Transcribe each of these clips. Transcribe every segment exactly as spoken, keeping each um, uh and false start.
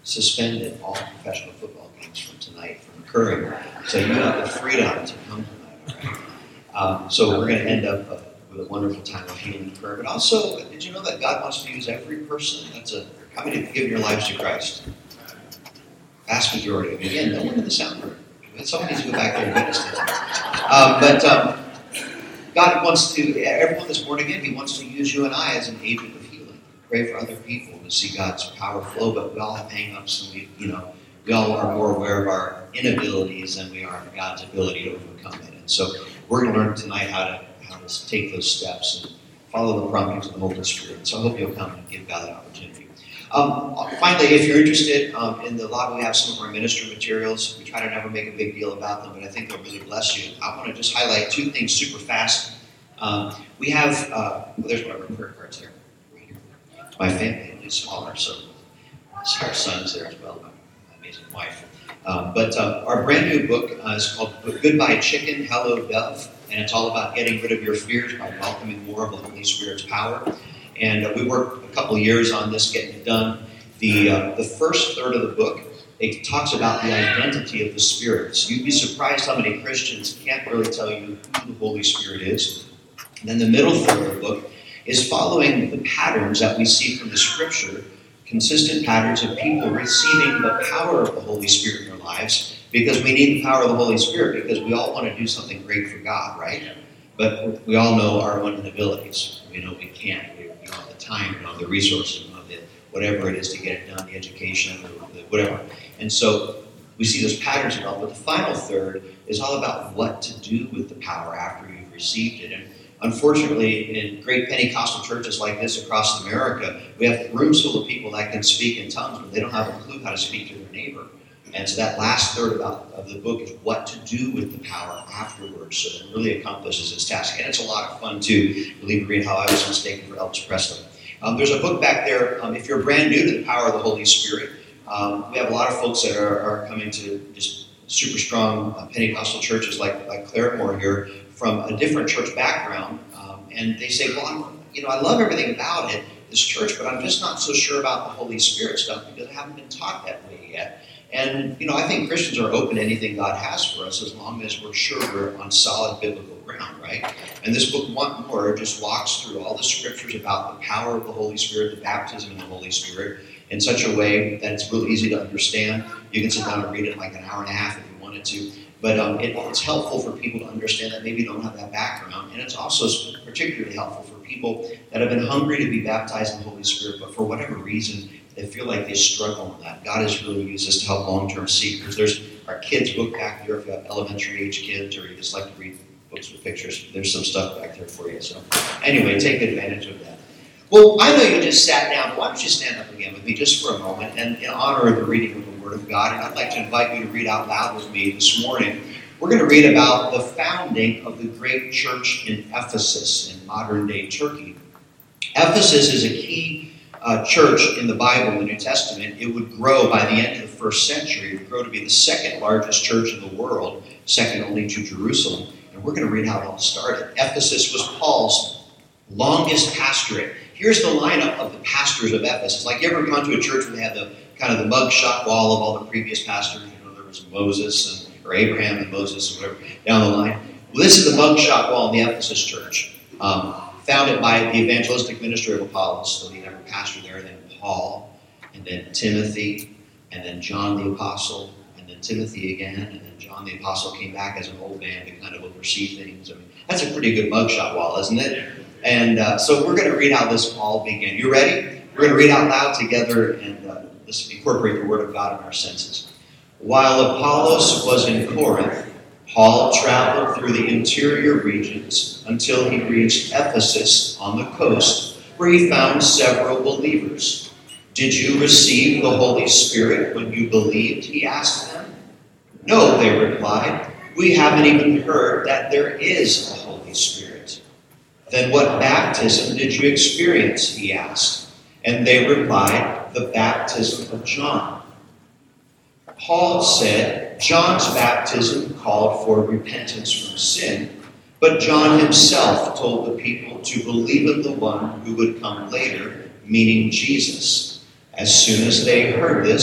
suspended all professional football games from tonight from occurring. So you have the freedom to come tonight, all right? Um, so we're going to end up uh, with a wonderful time of healing and prayer. But also, did you know that God wants to use every person? That's a how many have given your lives to Christ? Vast majority. I mean, again, no one in the sound room. Someone needs to go back there and witness to that. Um, but um, God wants to, everyone that's born again, He wants to use you and I as an agent of healing. Pray for other people to see God's power flow, but we all have hang-ups, and we, you know, we all are more aware of our inabilities than we are of God's ability to overcome it. And so we're going to learn tonight how to how to take those steps and follow the promptings of the Holy Spirit. So I hope you'll come and give God that opportunity. Um, finally, if you're interested, um, in the lobby we have some of our ministry materials. We try to never make a big deal about them, but I think they'll really bless you. I want to just highlight two things super fast. Um, we have, uh, well, there's one of our prayer cards here. Right here. My family is smaller, so our son's there as well, my amazing wife. Um, but uh, our brand new book uh, is called Goodbye Chicken, Hello Dove, and it's all about getting rid of your fears by welcoming more of the Holy Spirit's power. And uh, we worked a couple of years on this, getting it done. The uh, the first third of the book, it talks about the identity of the Spirit. So you'd be surprised how many Christians can't really tell you who the Holy Spirit is. And then the middle third of the book is following the patterns that we see from the Scripture, consistent patterns of people receiving the power of the Holy Spirit in their lives, because we need the power of the Holy Spirit, because we all want to do something great for God, right? But we all know our own inabilities. We know we can't. We don't have the time, we don't have the resources, we don't have the whatever it is to get it done, the education, the, the whatever. And so we see those patterns develop. But the final third is all about what to do with the power after you've received it. And unfortunately, in great Pentecostal churches like this across America, we have rooms full of people that can speak in tongues, but they don't have a clue how to speak to their neighbor. And so that last third about, of the book is what to do with the power afterwards, so that it really accomplishes its task. And it's a lot of fun, too. Believe me, how I was mistaken for Elvis Presley. Um, there's a book back there. Um, if you're brand new to the power of the Holy Spirit, um, we have a lot of folks that are, are coming to just super strong uh, Pentecostal churches like, like Claremore here from a different church background. Um, and they say, well, I'm, you know, I love everything about it, this church, but I'm just not so sure about the Holy Spirit stuff because I haven't been taught that way yet. And, you know, I think Christians are open to anything God has for us as long as we're sure we're on solid biblical ground, right? And this book, One More, just walks through all the scriptures about the power of the Holy Spirit, the baptism in the Holy Spirit, in such a way that it's really easy to understand. You can sit down and read it in like an hour and a half if you wanted to. But um, it, it's helpful for people to understand that maybe don't have that background. And it's also particularly helpful for people that have been hungry to be baptized in the Holy Spirit, but for whatever reason, they feel like they struggle with that. God has really used this to help long-term seekers. There's our kids' book back there if you have elementary-age kids or you just like to read books with pictures. There's some stuff back there for you. So anyway, take advantage of that. Well, I know you just sat down. Why don't you stand up again with me just for a moment and in honor of the reading of the Word of God. And I'd like to invite you to read out loud with me this morning. We're going to read about the founding of the great church in Ephesus in modern-day Turkey. Ephesus is a key Uh, church in the Bible, in the New Testament. It would grow by the end of the first century. It would grow to be the second largest church in the world, second only to Jerusalem. And we're going to read how it all started. Ephesus was Paul's longest pastorate. Here's the lineup of the pastors of Ephesus. Like, you ever gone to a church where they have the kind of the mugshot wall of all the previous pastors? You know, there was Moses and or Abraham and Moses and whatever down the line. Well, this is the mugshot wall in the Ephesus church. Um, founded by the evangelistic ministry of Apollos, so he never pastored there, then Paul, and then Timothy, and then John the Apostle, and then Timothy again, and then John the Apostle came back as an old man to kind of oversee things. I mean, that's a pretty good mugshot wall, isn't it? And uh, so we're going to read how this all began. You ready? We're going to read out loud together, and uh, let's incorporate the Word of God in our senses. While Apollos was in Corinth, Paul traveled through the interior regions until he reached Ephesus on the coast, where he found several believers. Did you receive the Holy Spirit when you believed? He asked them. No, they replied. We haven't even heard that there is a Holy Spirit. Then what baptism did you experience? He asked. And they replied, the baptism of John. Paul said, John's baptism called for repentance from sin, but John himself told the people to believe in the one who would come later, meaning Jesus. As soon as they heard this,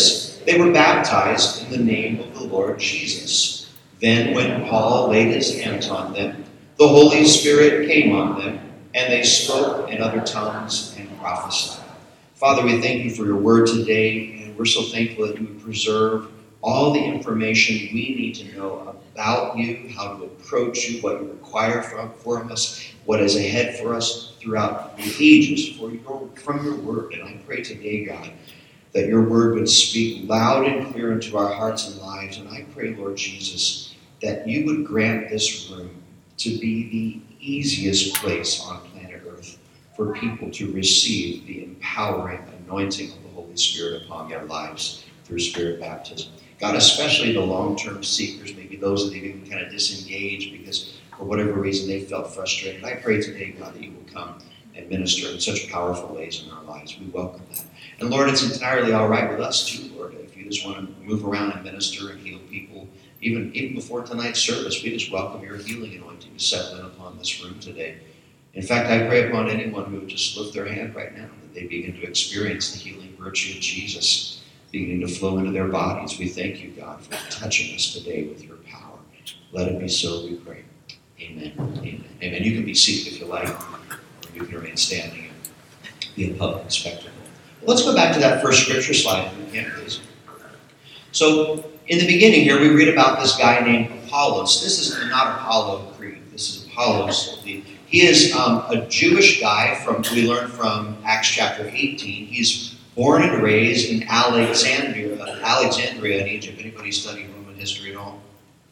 They were baptized in the name of the Lord Jesus. Then when Paul laid his hands on them, the Holy Spirit came on them, and they spoke in other tongues and prophesied. Father, we thank you for your word today, and we're so thankful that you would preserve all the information we need to know about you, how to approach you, what you require from, from us, what is ahead for us throughout the ages for your, from your word. And I pray today, God, that your word would speak loud and clear into our hearts and lives. And I pray, Lord Jesus, that you would grant this room to be the easiest place on planet Earth for people to receive the empowering anointing of the Holy Spirit upon their lives through Spirit baptism. God, especially the long-term seekers, maybe those that even kind of disengaged because for whatever reason they felt frustrated. I pray today, God, that you will come and minister in such powerful ways in our lives. We welcome that. And Lord, it's entirely all right with us too, Lord. If you just want to move around and minister and heal people, even, even before tonight's service, we just welcome your healing anointing to settle in upon this room today. In fact, I pray upon anyone who would just lift their hand right now, that they begin to experience the healing virtue of Jesus beginning to flow into their bodies. We thank you, God, for touching us today with your power. Let it be so, we pray. Amen. Amen. Amen. You can be seated if you like, or you can remain standing and be a public spectacle. Let's go back to that first scripture slide, if we can, please. So, in the beginning here, we read about this guy named Apollos. This is not Apollo Creed. This is Apollos. He is um, a Jewish guy from, we learn from Acts chapter eighteen. He's born and raised in Alexandria, Alexandria in Egypt. Anybody study Roman history at all?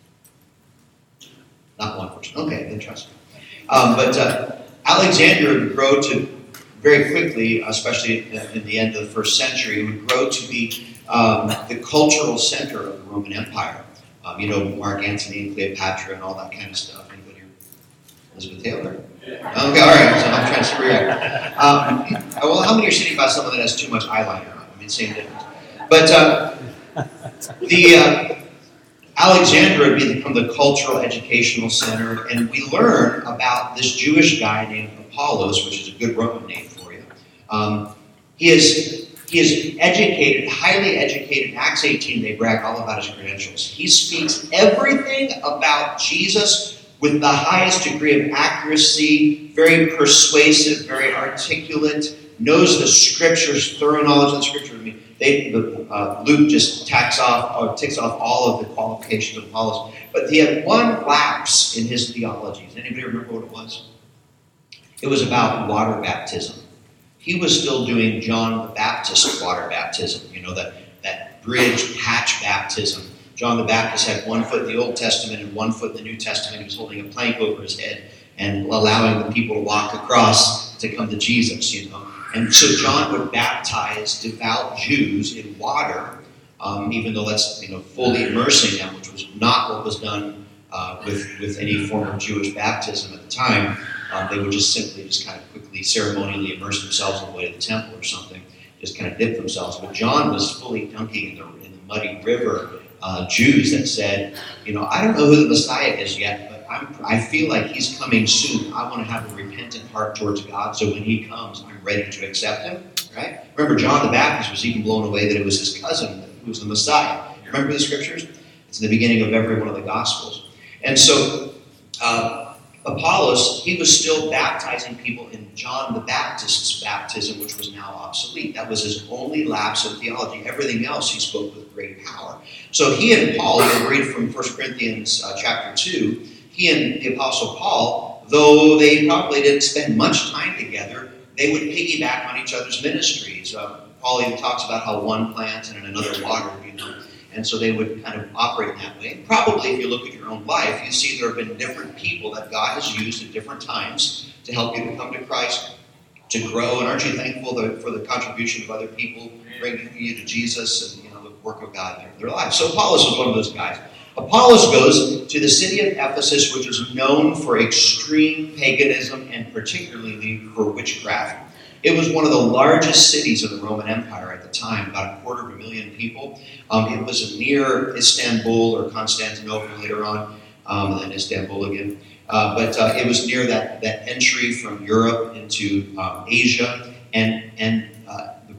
Not one person. Okay, then trust me. Um, but uh, Alexandria would grow to very quickly, especially in the end of the first century, would grow to be um, the cultural center of the Roman Empire. Um, you know, Mark Antony and Cleopatra and all that kind of stuff. Anybody here? Elizabeth Taylor? Okay, all right, so I'm trying to figure out. Um, well, how many are sitting by someone that has too much eyeliner on? I mean, same difference. But uh, the uh, Alexandria would become the cultural educational center, and we learn about this Jewish guy named Apollos, which is a good Roman name for you. Um, he is he is educated, highly educated. In Acts eighteen, they brag all about his credentials. He speaks everything about Jesus with the highest degree of accuracy, very persuasive, very articulate, knows the scriptures, thorough knowledge of the scriptures. I mean, they, the, uh, Luke just tacks off or ticks off all of the qualifications of Apollos. But he had one lapse in his theology. Does anybody remember what it was? It was about water baptism. He was still doing John the Baptist water baptism, you know, that, that bridge patch baptism. John the Baptist had one foot in the Old Testament and one foot in the New Testament. He was holding a plank over his head and allowing the people to walk across to come to Jesus, you know. And so John would baptize devout Jews in water, um, even though that's, you know, fully immersing them, which was not what was done uh, with, with any form of Jewish baptism at the time. Um, they would just simply just kind of quickly, ceremonially immerse themselves on the way to the temple or something, just kind of dip themselves. But John was fully dunking in the, in the muddy river uh, Jews that said, you know, I don't know who the Messiah is yet, but I'm, I feel like he's coming soon. I want to have a repentant heart towards God, so when he comes, I'm ready to accept him, right? Remember, John the Baptist was even blown away that it was his cousin who was the Messiah. Remember the scriptures? It's in the beginning of every one of the Gospels. And so, uh, Apollos, he was still baptizing people in John the Baptist's baptism, which was now obsolete. That was his only lapse of theology. Everything else he spoke with great power. So he and Paul, you can read from First Corinthians uh, chapter two, he and the Apostle Paul, though they probably didn't spend much time together, they would piggyback on each other's ministries. Uh, Paul even talks about how one plants and another watered, you know. And so they would kind of operate in that way. And probably, if you look at your own life, you see there have been different people that God has used at different times to help you to come to Christ, to grow. And aren't you thankful for the contribution of other people bringing you to Jesus and, you know, the work of God in their lives? So Apollos was one of those guys. Apollos goes to the city of Ephesus, which is known for extreme paganism and particularly for witchcraft. It was one of the largest cities of the Roman Empire at the time, about a quarter of a million people. Um, it was near Istanbul or Constantinople later on, um, and then Istanbul again. Uh, but uh, it was near that, that entry from Europe into um, Asia. And, and uh, the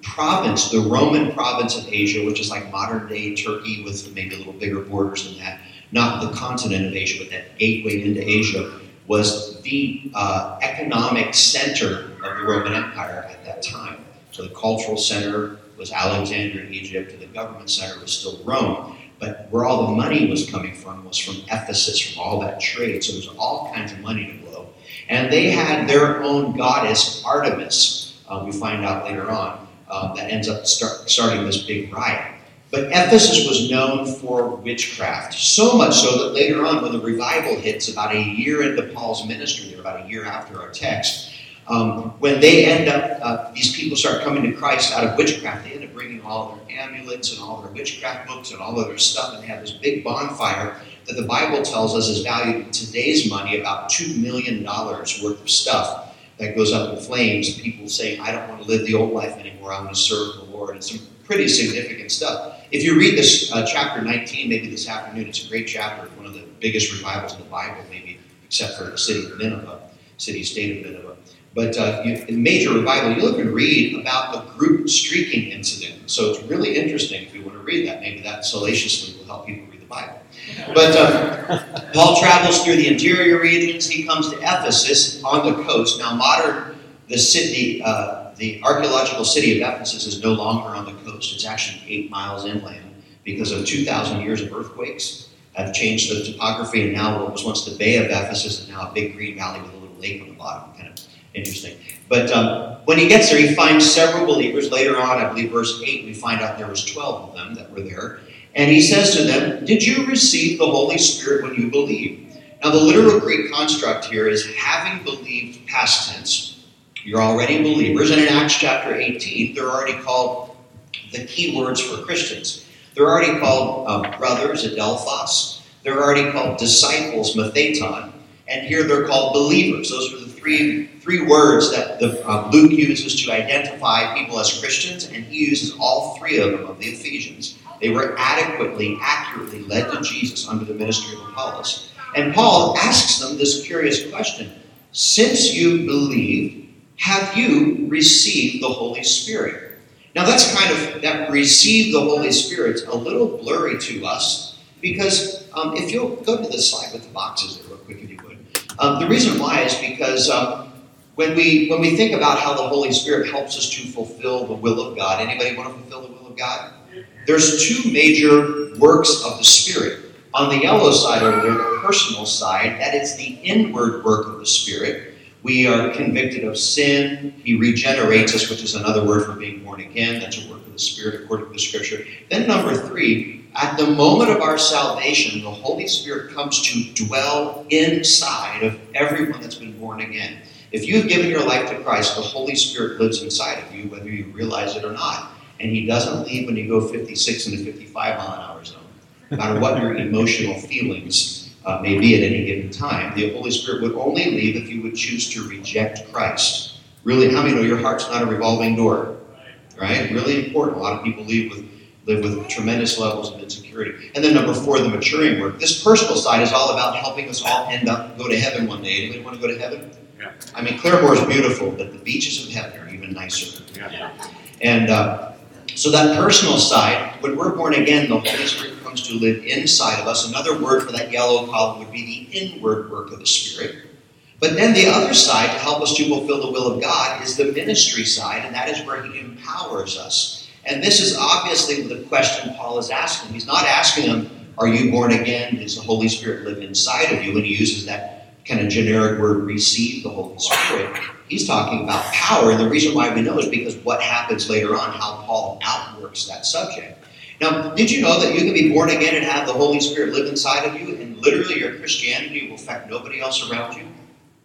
province, the Roman province of Asia, which is like modern-day Turkey with maybe a little bigger borders than that, not the continent of Asia, but that gateway into Asia, was the uh, economic center of the Roman Empire at that time. So the cultural center was Alexandria, Egypt, and the government center was still Rome. But where all the money was coming from was from Ephesus, from all that trade. So there was all kinds of money to blow. And they had their own goddess, Artemis, uh, we find out later on, uh, that ends up start, starting this big riot. But Ephesus was known for witchcraft, so much so that later on, when the revival hits, about a year into Paul's ministry, they're about a year after our text, um, when they end up, uh, these people start coming to Christ out of witchcraft, they end up bringing all their amulets and all their witchcraft books and all of their stuff, and they have this big bonfire that the Bible tells us is valued in today's money about two million dollars worth of stuff that goes up in flames. People saying, I don't want to live the old life anymore, I want to serve the Lord. It's some pretty significant stuff. If you read this uh, chapter nineteen, maybe this afternoon, it's a great chapter, one of the biggest revivals in the Bible, maybe, except for the city of Nineveh, city-state of Nineveh. But uh, you, in major revival, you look and read about the group streaking incident. So it's really interesting if you want to read that. Maybe that salaciously will help people read the Bible. But uh, Paul travels through the interior regions. He comes to Ephesus on the coast. Now, modern, the city, uh, the archaeological city of Ephesus is no longer on the coast. It's actually eight miles inland because of two thousand years of earthquakes have changed the topography. And now what was once the Bay of Ephesus is now a big green valley with a little lake on the bottom. Kind of interesting. But um, when he gets there, he finds several believers. Later on, I believe verse eight, we find out there was twelve of them that were there. And he says to them, did you receive the Holy Spirit when you believed? Now, the literal Greek construct here is having believed past tense. You're already believers. And in Acts chapter eighteen, they're already called the key words for Christians. They're already called um, brothers, adelphos. They're already called disciples, matheton. And here they're called believers. Those are the three, three words that the, uh, Luke uses to identify people as Christians, and he uses all three of them of the Ephesians. They were adequately, accurately led to Jesus under the ministry of Apollos. And Paul asks them this curious question. Since you believe, have you received the Holy Spirit? Now that's kind of, that receive the Holy Spirit's a little blurry to us because um, if you'll go to the slide with the boxes there real quick if you would. Um, the reason why is because um, when we when we think about how the Holy Spirit helps us to fulfill the will of God, anybody want to fulfill the will of God? There's two major works of the Spirit. On the yellow side over there, the personal side, that is the inward work of the Spirit. We are convicted of sin. He regenerates us, which is another word for being born again. That's a work of the Spirit according to the Scripture. Then number three, at the moment of our salvation, the Holy Spirit comes to dwell inside of everyone that's been born again. If you've given your life to Christ, the Holy Spirit lives inside of you, whether you realize it or not. And he doesn't leave when you go fifty-six into fifty-five mile an hour zone. No matter what your emotional feelings uh, may be at any given time, the Holy Spirit would only leave if you would choose to reject Christ. Really, how many know your heart's not a revolving door? Right? Really important. A lot of people live with live with tremendous levels of insecurity. And then number four, the maturing work. This personal side is all about helping us all end up, go to heaven one day. Anybody want to go to heaven? Yeah. I mean, Claremore is beautiful, but the beaches of heaven are even nicer. Yeah. And uh, so that personal side, when we're born again, the Holy Spirit comes to live inside of us. Another word for that yellow column would be the inward work of the Spirit. But then the other side, to help us to fulfill the will of God, is the ministry side, and that is where he empowers us. And this is obviously the question Paul is asking. He's not asking them, are you born again? Does the Holy Spirit live inside of you? And he uses that kind of generic word, receive the Holy Spirit. He's talking about power, and the reason why we know is because what happens later on, how Paul outworks that subject. Now, did you know that you can be born again and have the Holy Spirit live inside of you, and literally your Christianity will affect nobody else around you?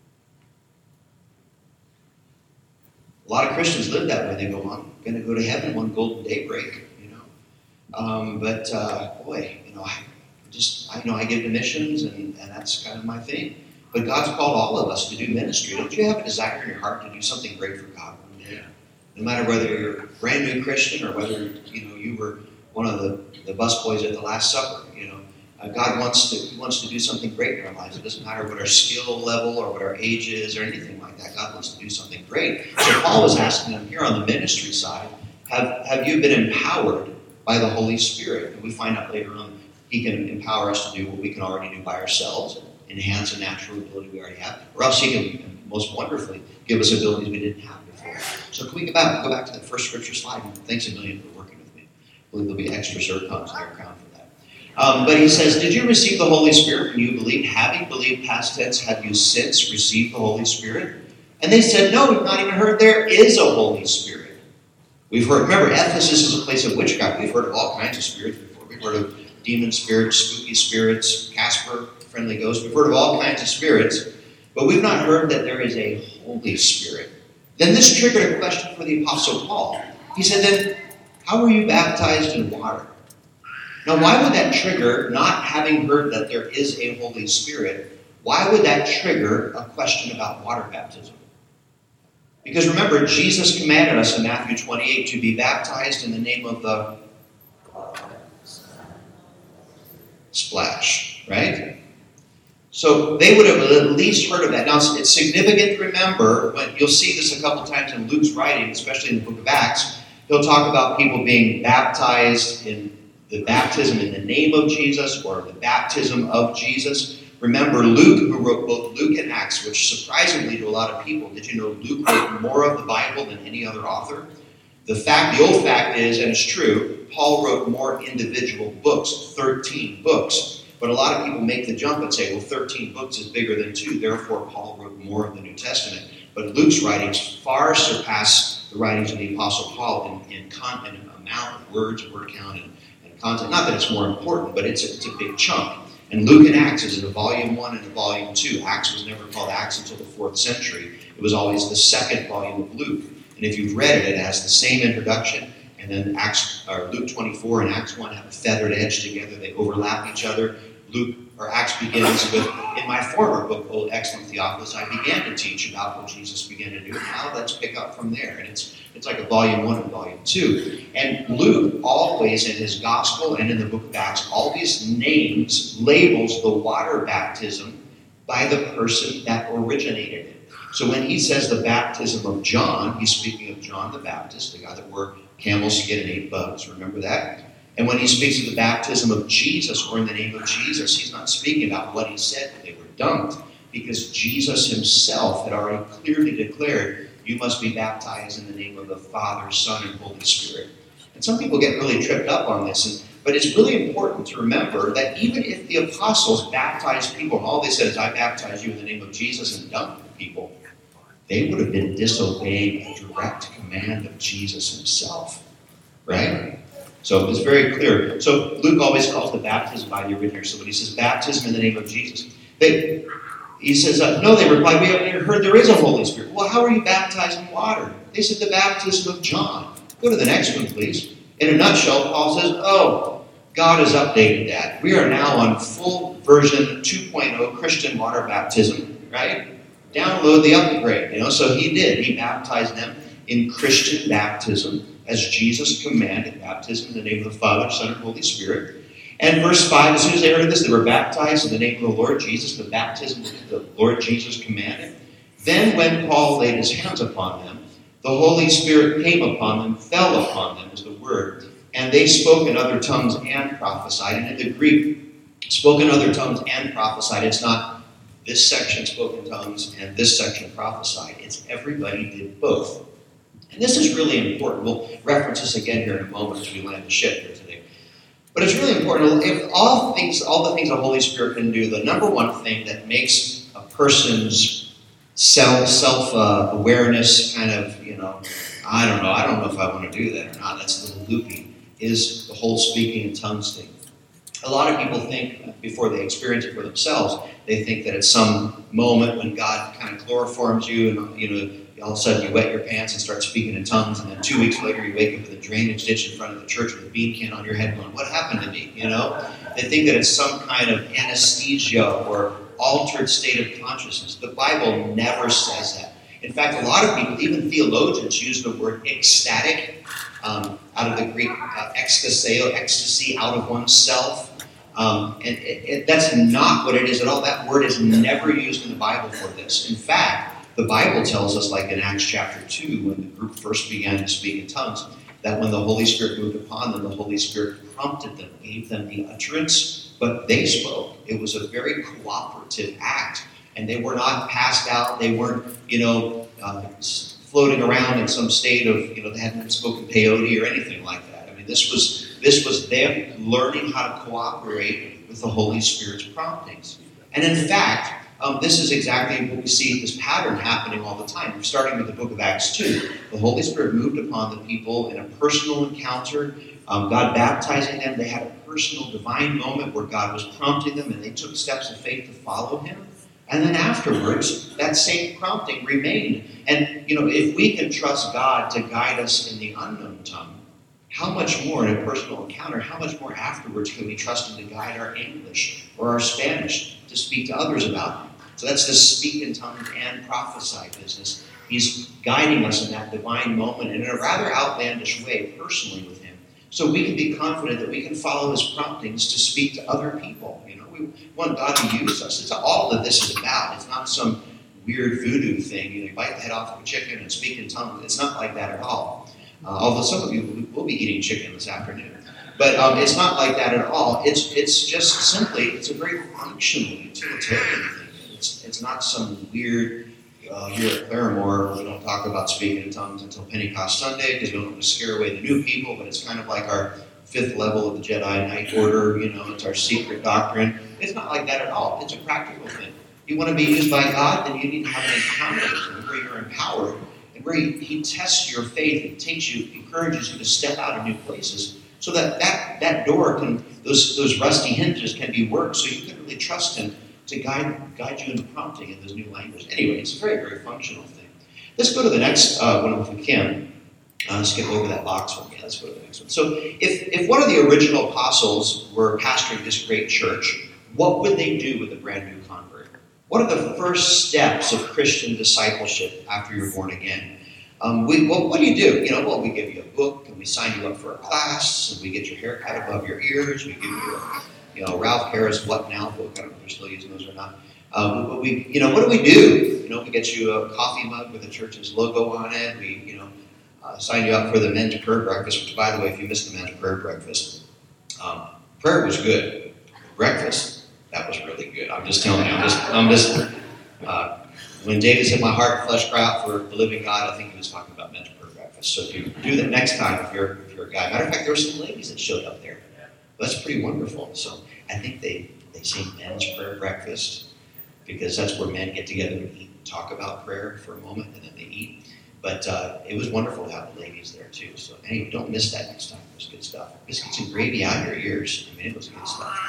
A lot of Christians live that way. They go, I'm going to go to heaven one golden daybreak, you know. Um, but, uh, boy, you know, I just, I know I give to missions, and, and that's kind of my thing. But God's called all of us to do ministry. Don't you have a desire in your heart to do something great for God one day? No matter whether you're a brand new Christian or whether, you know, you were one of the, the busboys at the Last Supper, you know. Uh, God wants to He wants to do something great in our lives. It doesn't matter what our skill level or what our age is or anything like that. God wants to do something great. So Paul is asking them here on the ministry side, Have, have you been empowered by the Holy Spirit? And we find out later on he can empower us to do what we can already do by ourselves, enhance a natural ability we already have, or else he can most wonderfully give us abilities we didn't have before. So can we go back, go back to that first scripture slide? And thanks a million for working with me. I believe there'll be extra zircons in your crown for that. Um, but he says, did you receive the Holy Spirit when you believed? Having believed, past tense, have you since received the Holy Spirit? And they said, no, we've not even heard there is a Holy Spirit. We've heard, remember, Ephesus is a place of witchcraft. We've heard of all kinds of spirits before. We've heard of demon spirits, spooky spirits, Casper, friendly ghosts. We've heard of all kinds of spirits, but we've not heard that there is a Holy Spirit. Then this triggered a question for the Apostle Paul. He said, then, how were you baptized in water? Now, why would that trigger, not having heard that there is a Holy Spirit, why would that trigger a question about water baptism? Because remember, Jesus commanded us in Matthew twenty-eight to be baptized in the name of the splash, right? So they would have at least heard of that. Now, it's significant to remember, but you'll see this a couple times in Luke's writing, especially in the book of Acts. He'll talk about people being baptized in the baptism in the name of Jesus or the baptism of Jesus. Remember, Luke, who wrote both Luke and Acts, which surprisingly to a lot of people, did you know Luke wrote more of the Bible than any other author? The fact, the old fact is, and it's true, Paul wrote more individual books, thirteen books. But a lot of people make the jump and say, well, thirteen books is bigger than two, therefore Paul wrote more of the New Testament. But Luke's writings far surpass the writings of the Apostle Paul in, in, con- in amount of words, word count, and, and content. Not that it's more important, but it's a, it's a big chunk. And Luke and Acts is in a volume one and a volume two. Acts was never called Acts until the fourth century. It was always the second volume of Luke. And if you've read it, it has the same introduction. And then Acts, or Luke twenty-four and Acts one have a feathered edge together. They overlap each other. Luke or Acts begins with, in my former book, O Excellent Theophilus, I began to teach about what Jesus began to do. Now let's pick up from there. And it's it's like a volume one and volume two. And Luke always, in his gospel and in the book of Acts, always names, labels the water baptism by the person that originated it. So when he says the baptism of John, he's speaking of John the Baptist, the guy that wore camel skin and ate bugs. Remember that? And when he speaks of the baptism of Jesus, or in the name of Jesus, he's not speaking about what he said when they were dunked, because Jesus himself had already clearly declared, you must be baptized in the name of the Father, Son, and Holy Spirit. And some people get really tripped up on this, and, but it's really important to remember that even if the apostles baptized people, and all they said is, I baptize you in the name of Jesus, and dunked people, they would have been disobeying a direct command of Jesus himself, right? So it's very clear. So Luke always calls the baptism by the originator. So when he says baptism in the name of Jesus, they, he says, uh, no, they replied, we haven't even heard there is a Holy Spirit. Well, how are you baptized in water? They said the baptism of John. Go to the next one, please. In a nutshell, Paul says, oh, God has updated that. We are now on full version two point oh Christian water baptism, right? Download the upgrade, you know. So he did. He baptized them in Christian baptism, as Jesus commanded, baptism in the name of the Father, Son, and Holy Spirit. And verse five, as soon as they heard of this, they were baptized in the name of the Lord Jesus, the baptism that the Lord Jesus commanded. Then when Paul laid his hands upon them, the Holy Spirit came upon them, fell upon them, is the word, and they spoke in other tongues and prophesied. And in the Greek, spoke in other tongues and prophesied. It's not this section spoke in tongues and this section prophesied. It's everybody did both. And this is really important. We'll reference this again here in a moment as we land the ship here today. But it's really important. If all things, all the things the Holy Spirit can do, the number one thing that makes a person's self self uh, awareness kind of, you know, I don't know, I don't know if I want to do that or not. That's a little loopy. Is the whole speaking in tongues thing. A lot of people think, before they experience it for themselves, they think that it's some moment when God kind of chloroforms you and, you know, all of a sudden you wet your pants and start speaking in tongues, and then two weeks later you wake up with a drainage ditch in front of the church with a bean can on your head going, what happened to me, you know? They think that it's some kind of anesthesia or altered state of consciousness. The Bible never says that. In fact, a lot of people, even theologians, use the word ecstatic, um, out of the Greek uh, ecstasio, ecstasy, out of oneself. Um, and it, it, that's not what it is at all. That word is never used in the Bible for this. In fact, the Bible tells us, like in Acts chapter two, when the group first began to speak in tongues, that when the Holy Spirit moved upon them, the Holy Spirit prompted them, gave them the utterance, but they spoke. It was a very cooperative act, and they were not passed out. They weren't, you know, uh, floating around in some state of, you know, they hadn't spoken peyote or anything like that. I mean, this was this was them learning how to cooperate with the Holy Spirit's promptings. And in fact, um, this is exactly what we see this pattern happening all the time. Starting with the book of Acts two, the Holy Spirit moved upon the people in a personal encounter, um, God baptizing them. They had a personal divine moment where God was prompting them, and they took steps of faith to follow him. And then afterwards, that same prompting remained. And, you know, if we can trust God to guide us in the unknown tongue, how much more in a personal encounter, how much more afterwards can we trust him to guide our English or our Spanish to speak to others about him? So that's the speak in tongues and prophesy business. He's guiding us in that divine moment in a rather outlandish way personally with him. So we can be confident that we can follow his promptings to speak to other people. You know, we want God to use us. It's all that this is about. It's not some weird voodoo thing. You know, you bite the head off of a chicken and speak in tongues. It's not like that at all. Uh, although some of you will be eating chicken this afternoon. But um, it's not like that at all. It's it's just simply, it's a very functional, utilitarian thing. It's, it's not some weird, uh, here at Claremore, we don't talk about speaking in tongues until Pentecost Sunday because we don't want to scare away the new people, but it's kind of like our fifth level of the Jedi Knight Order, you know, it's our secret doctrine. It's not like that at all. It's a practical thing. You want to be used by God, then you need to have an encounter with him where you're empowered, and where he, he tests your faith and takes you, encourages you to step out of new places, so that that, that door can, those those rusty hinges can be worked, so you can really trust him to guide guide you in the prompting in this new language. Anyway, it's a very, very functional thing. Let's go to the next uh, one if we can. Uh, skip over that box one. Yeah, let's go to the next one. So if, if one of the original apostles were pastoring this great church, what would they do with a brand new convert? What are the first steps of Christian discipleship after you're born again? Um, we, well, what do you do? You know, well, we give you a book, and we sign you up for a class, and we get your hair cut above your ears. We give you a, you know, Ralph Harris What Now book. I don't know if they're still using those or not. Um, but we, you know, what do we do? You know, we get you a coffee mug with the church's logo on it. We, you know, uh, sign you up for the men's prayer breakfast. Which, by the way, if you missed the men's prayer breakfast, um, prayer was good. Breakfast, that was really good. I'm just telling you. I'm just, I'm just. Uh, when David said, "My heart, flesh cry out for the living God," I think he was talking about men's prayer breakfast. So if you do that next time, if you're if you're a guy, matter of fact, there were some ladies that showed up there. That's pretty wonderful. So I think they they say men's prayer breakfast, because that's where men get together to eat and talk about prayer for a moment, and then they eat. But uh, it was wonderful to have the ladies there, too. So anyway, don't miss that next time. It was good stuff. Biscuits and gravy out your ears. I mean, it was good stuff.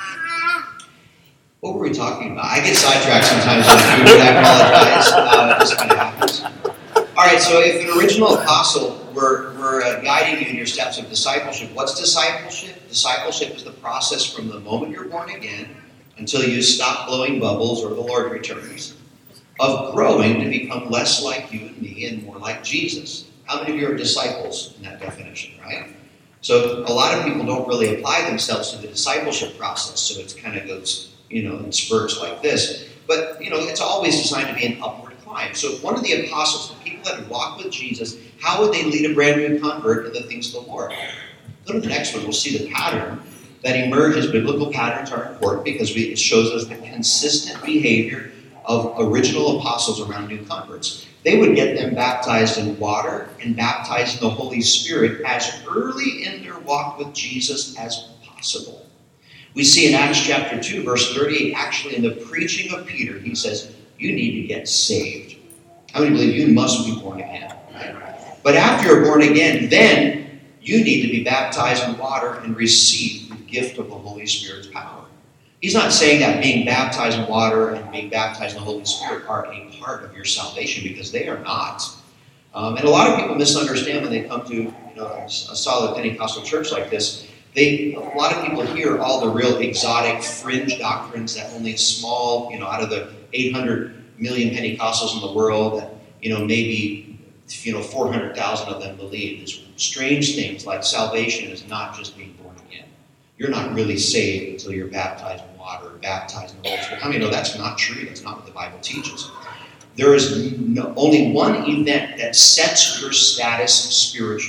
What were we talking about? I get sidetracked sometimes on food. I apologize. Uh, it just kind of happens. All right, so if an original apostle were, were uh, guiding you in your steps of discipleship, what's discipleship? Discipleship is the process from the moment you're born again until you stop blowing bubbles or the Lord returns, of growing to become less like you and me and more like Jesus. How many of you are disciples in that definition, right? So a lot of people don't really apply themselves to the discipleship process, so it kind of goes, you know, in spurts like this. But, you know, it's always designed to be an upward climb. So if one of the apostles, the people that had walked with Jesus, how would they lead a brand new convert to the things of the Lord? Go to the next one. We'll see the pattern that emerges. Biblical patterns are important because we, it shows us the consistent behavior of original apostles around new converts. They would get them baptized in water and baptized in the Holy Spirit as early in their walk with Jesus as possible. We see in Acts chapter two, verse thirty-eight, actually in the preaching of Peter, he says, you need to get saved. How many believe you must be born again? Right? But after you're born again, then you need to be baptized in water and receive the gift of the Holy Spirit's power. He's not saying that being baptized in water and being baptized in the Holy Spirit are a part of your salvation, because they are not. Um, and a lot of people misunderstand when they come to, you know, a solid Pentecostal church like this. They, a lot of people hear all the real exotic fringe doctrines that only a small, you know, out of the eight hundred million Pentecostals in the world, that, you know, maybe, you know, four hundred thousand of them believe. These strange things like salvation is not just being born again. You're not really saved until you're baptized in water or baptized in the Holy Spirit. How many know that's not true? That's not what the Bible teaches. There is no, only one event that sets your status spiritually, and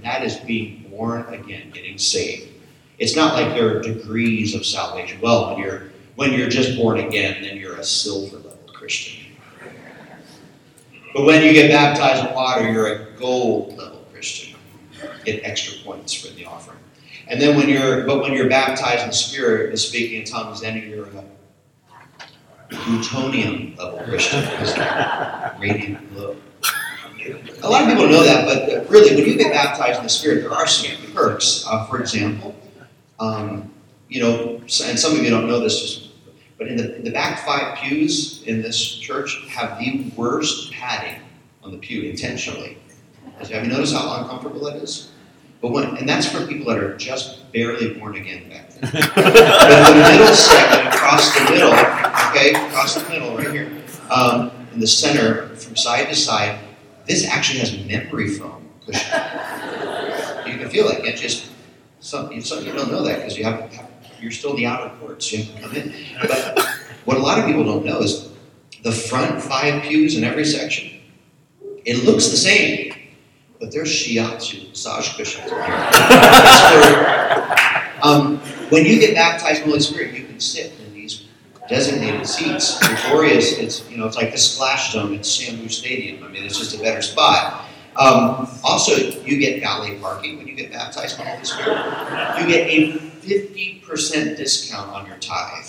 That is being born again, getting saved. It's not like there are degrees of salvation. Well, when you're when you're just born again, then you're a silver level Christian. But when you get baptized in water, you're a gold level Christian. Get extra points for the offering. And then when you're but when you're baptized in the Spirit and speaking in tongues, then you're a plutonium level Christian. Radiant glow. A lot of people know that, but really, when you get baptized in the Spirit, there are some perks. Uh, for example, um, you know, and some of you don't know this, just, but in the, in the back five pews in this church have the worst padding on the pew intentionally. Have you noticed how uncomfortable that is? But when, and that's for people that are just barely born again back then. But the middle segment, across the middle, okay, across the middle, right here, um, in the center, from side to side, this actually has memory foam cushion. You can feel it. Can't just some, some you don't know that because you have, have you're still the outer courts. You have to come in. But what a lot of people don't know is the front five pews in every section. It looks the same, but there's shiatsu massage cushions in here. um, when you get baptized in the Holy Spirit, you can sit in these designated seats. Glorious, it's you know, it's like the splash zone at Sandu Stadium. I mean, it's just a better spot. Um, also, you get valet parking when you get baptized in the Holy Spirit. You get a fifty percent discount on your tithe.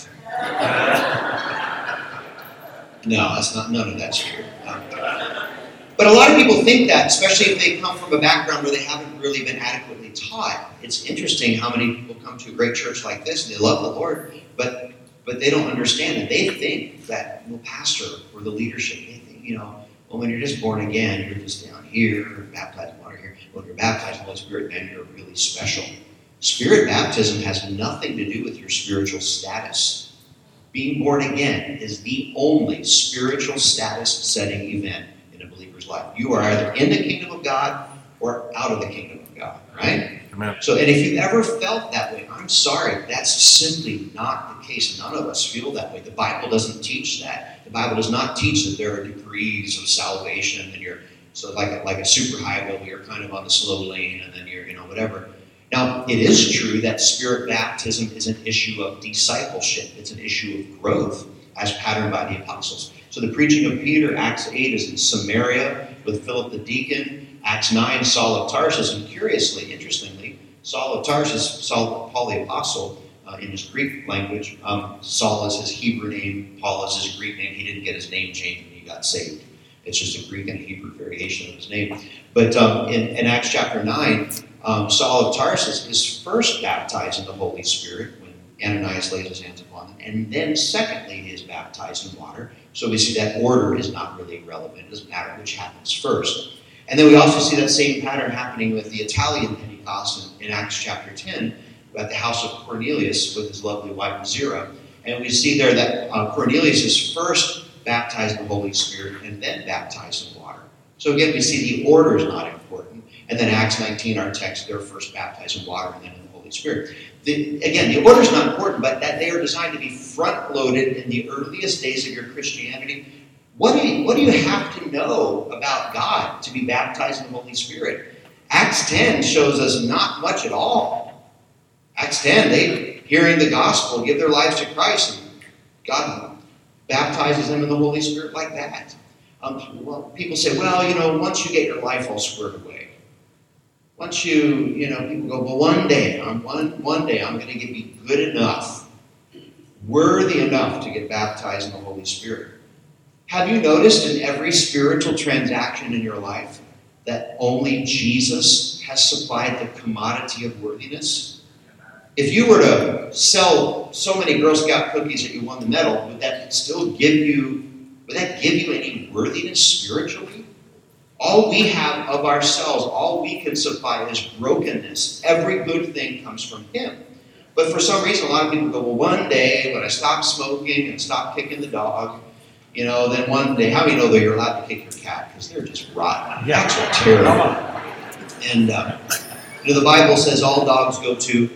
No, that's not. None of that's true. Um, but a lot of people think that, especially if they come from a background where they haven't really been adequately taught. It's interesting how many people come to a great church like this and they love the Lord, but but they don't understand it. They think that the pastor or the leadership, they think, you know, well, when you're just born again, you're just down here, baptized in water here. Well, if you're baptized in the Holy Spirit, then you're really special. Spirit baptism has nothing to do with your spiritual status. Being born again is the only spiritual status-setting event in a believer's life. You are either in the kingdom of God or out of the kingdom of God, right? Amen. So, and if you've ever felt that way, I'm sorry, that's simply not the case. None of us feel that way. The Bible doesn't teach that. The Bible does not teach that there are degrees of salvation, and you're so like a, like a super highway where you're kind of on the slow lane, and then you're, you know, whatever. Now, it is true that spirit baptism is an issue of discipleship. It's an issue of growth as patterned by the apostles. So the preaching of Peter, Acts eight, is in Samaria with Philip the deacon. Acts nine, Saul of Tarsus. And curiously, interestingly, Saul of Tarsus, Saul, Paul the apostle, uh, in his Greek language, um, Saul is his Hebrew name, Paul is his Greek name. He didn't get his name changed when he got saved. It's just a Greek and Hebrew variation of his name. But um, in, in Acts chapter nine, Um, Saul of Tarsus is first baptized in the Holy Spirit when Ananias lays his hands upon him, and then secondly he is baptized in water. So we see that order is not really relevant. It doesn't matter which happens first. And then we also see that same pattern happening with the Italian Pentecost in, in Acts chapter ten at the house of Cornelius with his lovely wife Zira. And we see there that uh, Cornelius is first baptized in the Holy Spirit and then baptized in water. So again, we see the order is not important. And then Acts nineteen, our text, they're first baptized in water and then in the Holy Spirit. The, again, the order is not important, but that they are designed to be front-loaded in the earliest days of your Christianity. What do you, what do you have to know about God to be baptized in the Holy Spirit? Acts ten shows us not much at all. Acts ten, they, hearing the gospel, give their lives to Christ, and God baptizes them in the Holy Spirit like that. Um, well, people say, well, you know, once you get your life all squared away, once you, you know, people go, well, one day, I'm one, one day I'm going to get be good enough, worthy enough to get baptized in the Holy Spirit. Have you noticed in every spiritual transaction in your life that only Jesus has supplied the commodity of worthiness? If you were to sell so many Girl Scout cookies that you won the medal, would that still give you, would that give you any worthiness spiritually? All we have of ourselves, all we can supply is brokenness. Every good thing comes from Him. But for some reason, a lot of people go, well, one day when I stop smoking and stop kicking the dog, you know, then one day, how do you know that you're allowed to kick your cat? Because they're just rotten. Yeah. Cats are terrible. And, uh, you know, the Bible says all dogs go to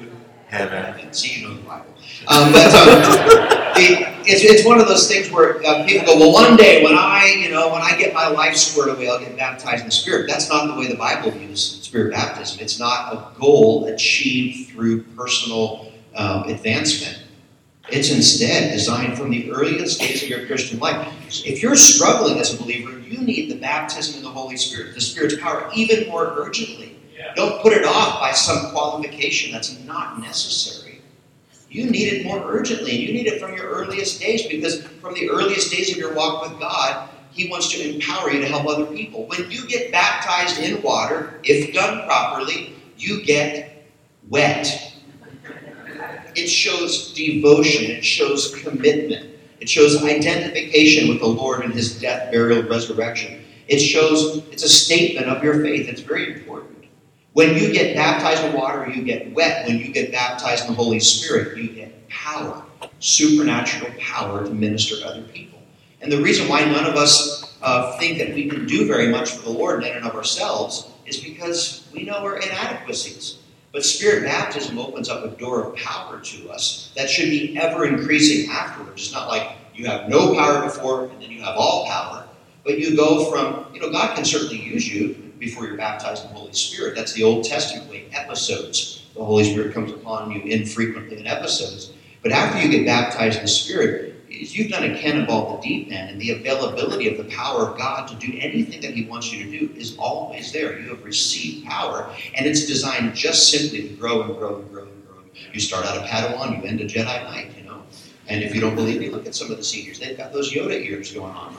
Heaven. See, you know the Bible. Um, but um, it, it's, it's one of those things where uh, people go, well, one day when I, you know, when I get my life squared away, I'll get baptized in the Spirit. That's not the way the Bible views Spirit baptism. It's not a goal achieved through personal um, advancement. It's instead designed from the earliest days of your Christian life. If you're struggling as a believer, you need the baptism in the Holy Spirit, the Spirit's power, even more urgently. Yeah. Don't put it off by some qualification that's not necessary. You need it more urgently. You need it from your earliest days, because from the earliest days of your walk with God, He wants to empower you to help other people. When you get baptized in water, if done properly, you get wet. It shows devotion. It shows commitment. It shows identification with the Lord in His death, burial, resurrection. It shows, it's a statement of your faith. It's very important. When you get baptized in water, you get wet. When you get baptized in the Holy Spirit, you get power, supernatural power to minister to other people. And the reason why none of us uh, think that we can do very much for the Lord in and of ourselves is because we know our inadequacies. But Spirit baptism opens up a door of power to us that should be ever increasing afterwards. It's not like you have no power before and then you have all power. But you go from, you know, God can certainly use you before you're baptized in the Holy Spirit. That's the Old Testament way, episodes. The Holy Spirit comes upon you infrequently in episodes. But after you get baptized in the Spirit, you've done a cannonball at the deep end, and the availability of the power of God to do anything that He wants you to do is always there. You have received power, and it's designed just simply to grow and grow and grow and grow. You start out a Padawan, you end a Jedi Knight, you know. And if you don't believe me, look at some of the seniors. They've got those Yoda ears going on.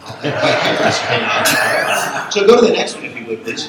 So go to the next one, if you would, please.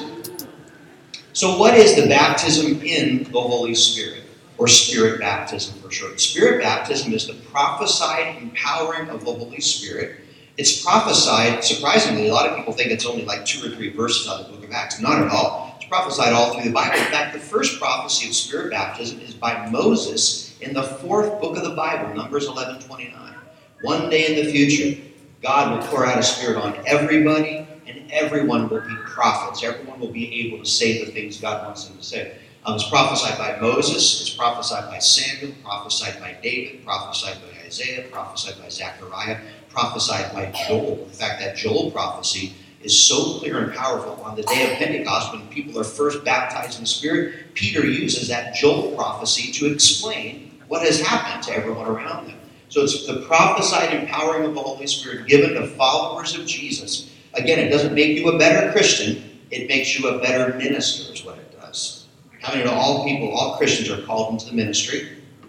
So what is the baptism in the Holy Spirit? Or Spirit baptism for short. Spirit baptism is the prophesied empowering of the Holy Spirit. It's prophesied, surprisingly, a lot of people think it's only like two or three verses out of the book of Acts. Not at all. It's prophesied all through the Bible. In fact, the first prophecy of Spirit baptism is by Moses in the fourth book of the Bible, Numbers eleven twenty-nine. One day in the future, God will pour out His Spirit on everybody, and everyone will be prophets. Everyone will be able to say the things God wants them to say. Um, it's prophesied by Moses, it's prophesied by Samuel, prophesied by David, prophesied by Isaiah, prophesied by Zechariah, prophesied by Joel. In fact, that Joel prophecy is so clear and powerful. On the day of Pentecost, when people are first baptized in the Spirit, Peter uses that Joel prophecy to explain what has happened to everyone around them. So it's the prophesied empowering of the Holy Spirit given to followers of Jesus. Again, it doesn't make you a better Christian, it makes you a better minister, is what it does. How many know all people, all Christians are called into the ministry?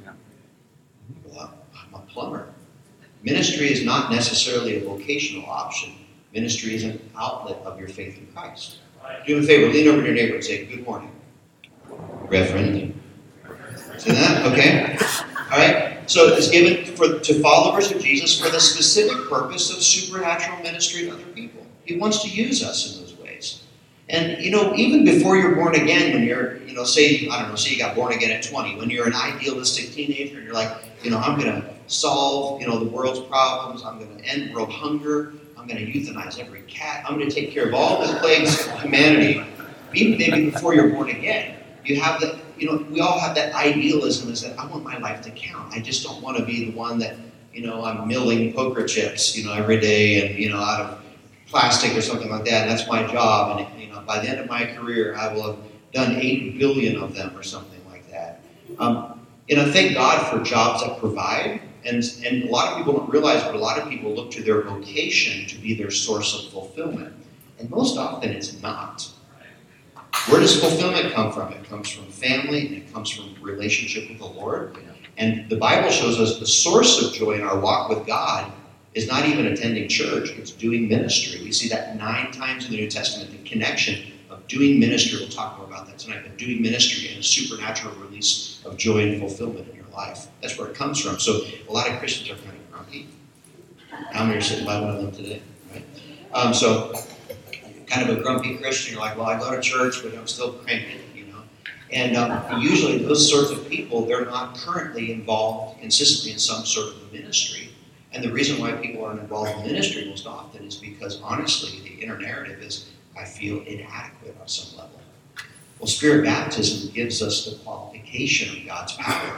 Well, I'm a plumber. Ministry is not necessarily a vocational option. Ministry is an outlet of your faith in Christ. Do me a favor, lean over to your neighbor and say, good morning, Reverend. See that? Okay. All right. So it's given for, to followers of Jesus for the specific purpose of supernatural ministry to other people. He wants to use us in those ways. And, you know, even before you're born again, when you're, you know, say, I don't know, say you got born again at twenty, when you're an idealistic teenager and you're like, you know, I'm going to solve, you know, the world's problems, I'm going to end world hunger, I'm going to euthanize every cat, I'm going to take care of all the plagues of humanity. Even maybe before you're born again, you have that, you know, we all have that idealism is that I want my life to count. I just don't want to be the one that, you know, I'm milling poker chips, you know, every day and, you know, out of plastic or something like that, and that's my job. And, you know, by the end of my career, I will have done eight billion of them or something like that. Um, you know, thank God for jobs that provide. And, and a lot of people don't realize, but a lot of people look to their vocation to be their source of fulfillment. And most often it's not. Where does fulfillment come from? It comes from family, and it comes from relationship with the Lord. And the Bible shows us the source of joy in our walk with God is not even attending church, it's doing ministry. We see that nine times in the New Testament, the connection of doing ministry. We'll talk more about that tonight, but doing ministry and a supernatural release of joy and fulfillment in your life. That's where it comes from. So a lot of Christians are kind of grumpy. How many are sitting by one of them today? Right? Um, so kind of a grumpy Christian, you're like, well, I go to church, but I'm still cranky, you know. And um, usually those sorts of people, they're not currently involved consistently in some sort of ministry. And the reason why people aren't involved in ministry most often is because, honestly, the inner narrative is, I feel inadequate on some level. Well, Spirit baptism gives us the qualification of God's power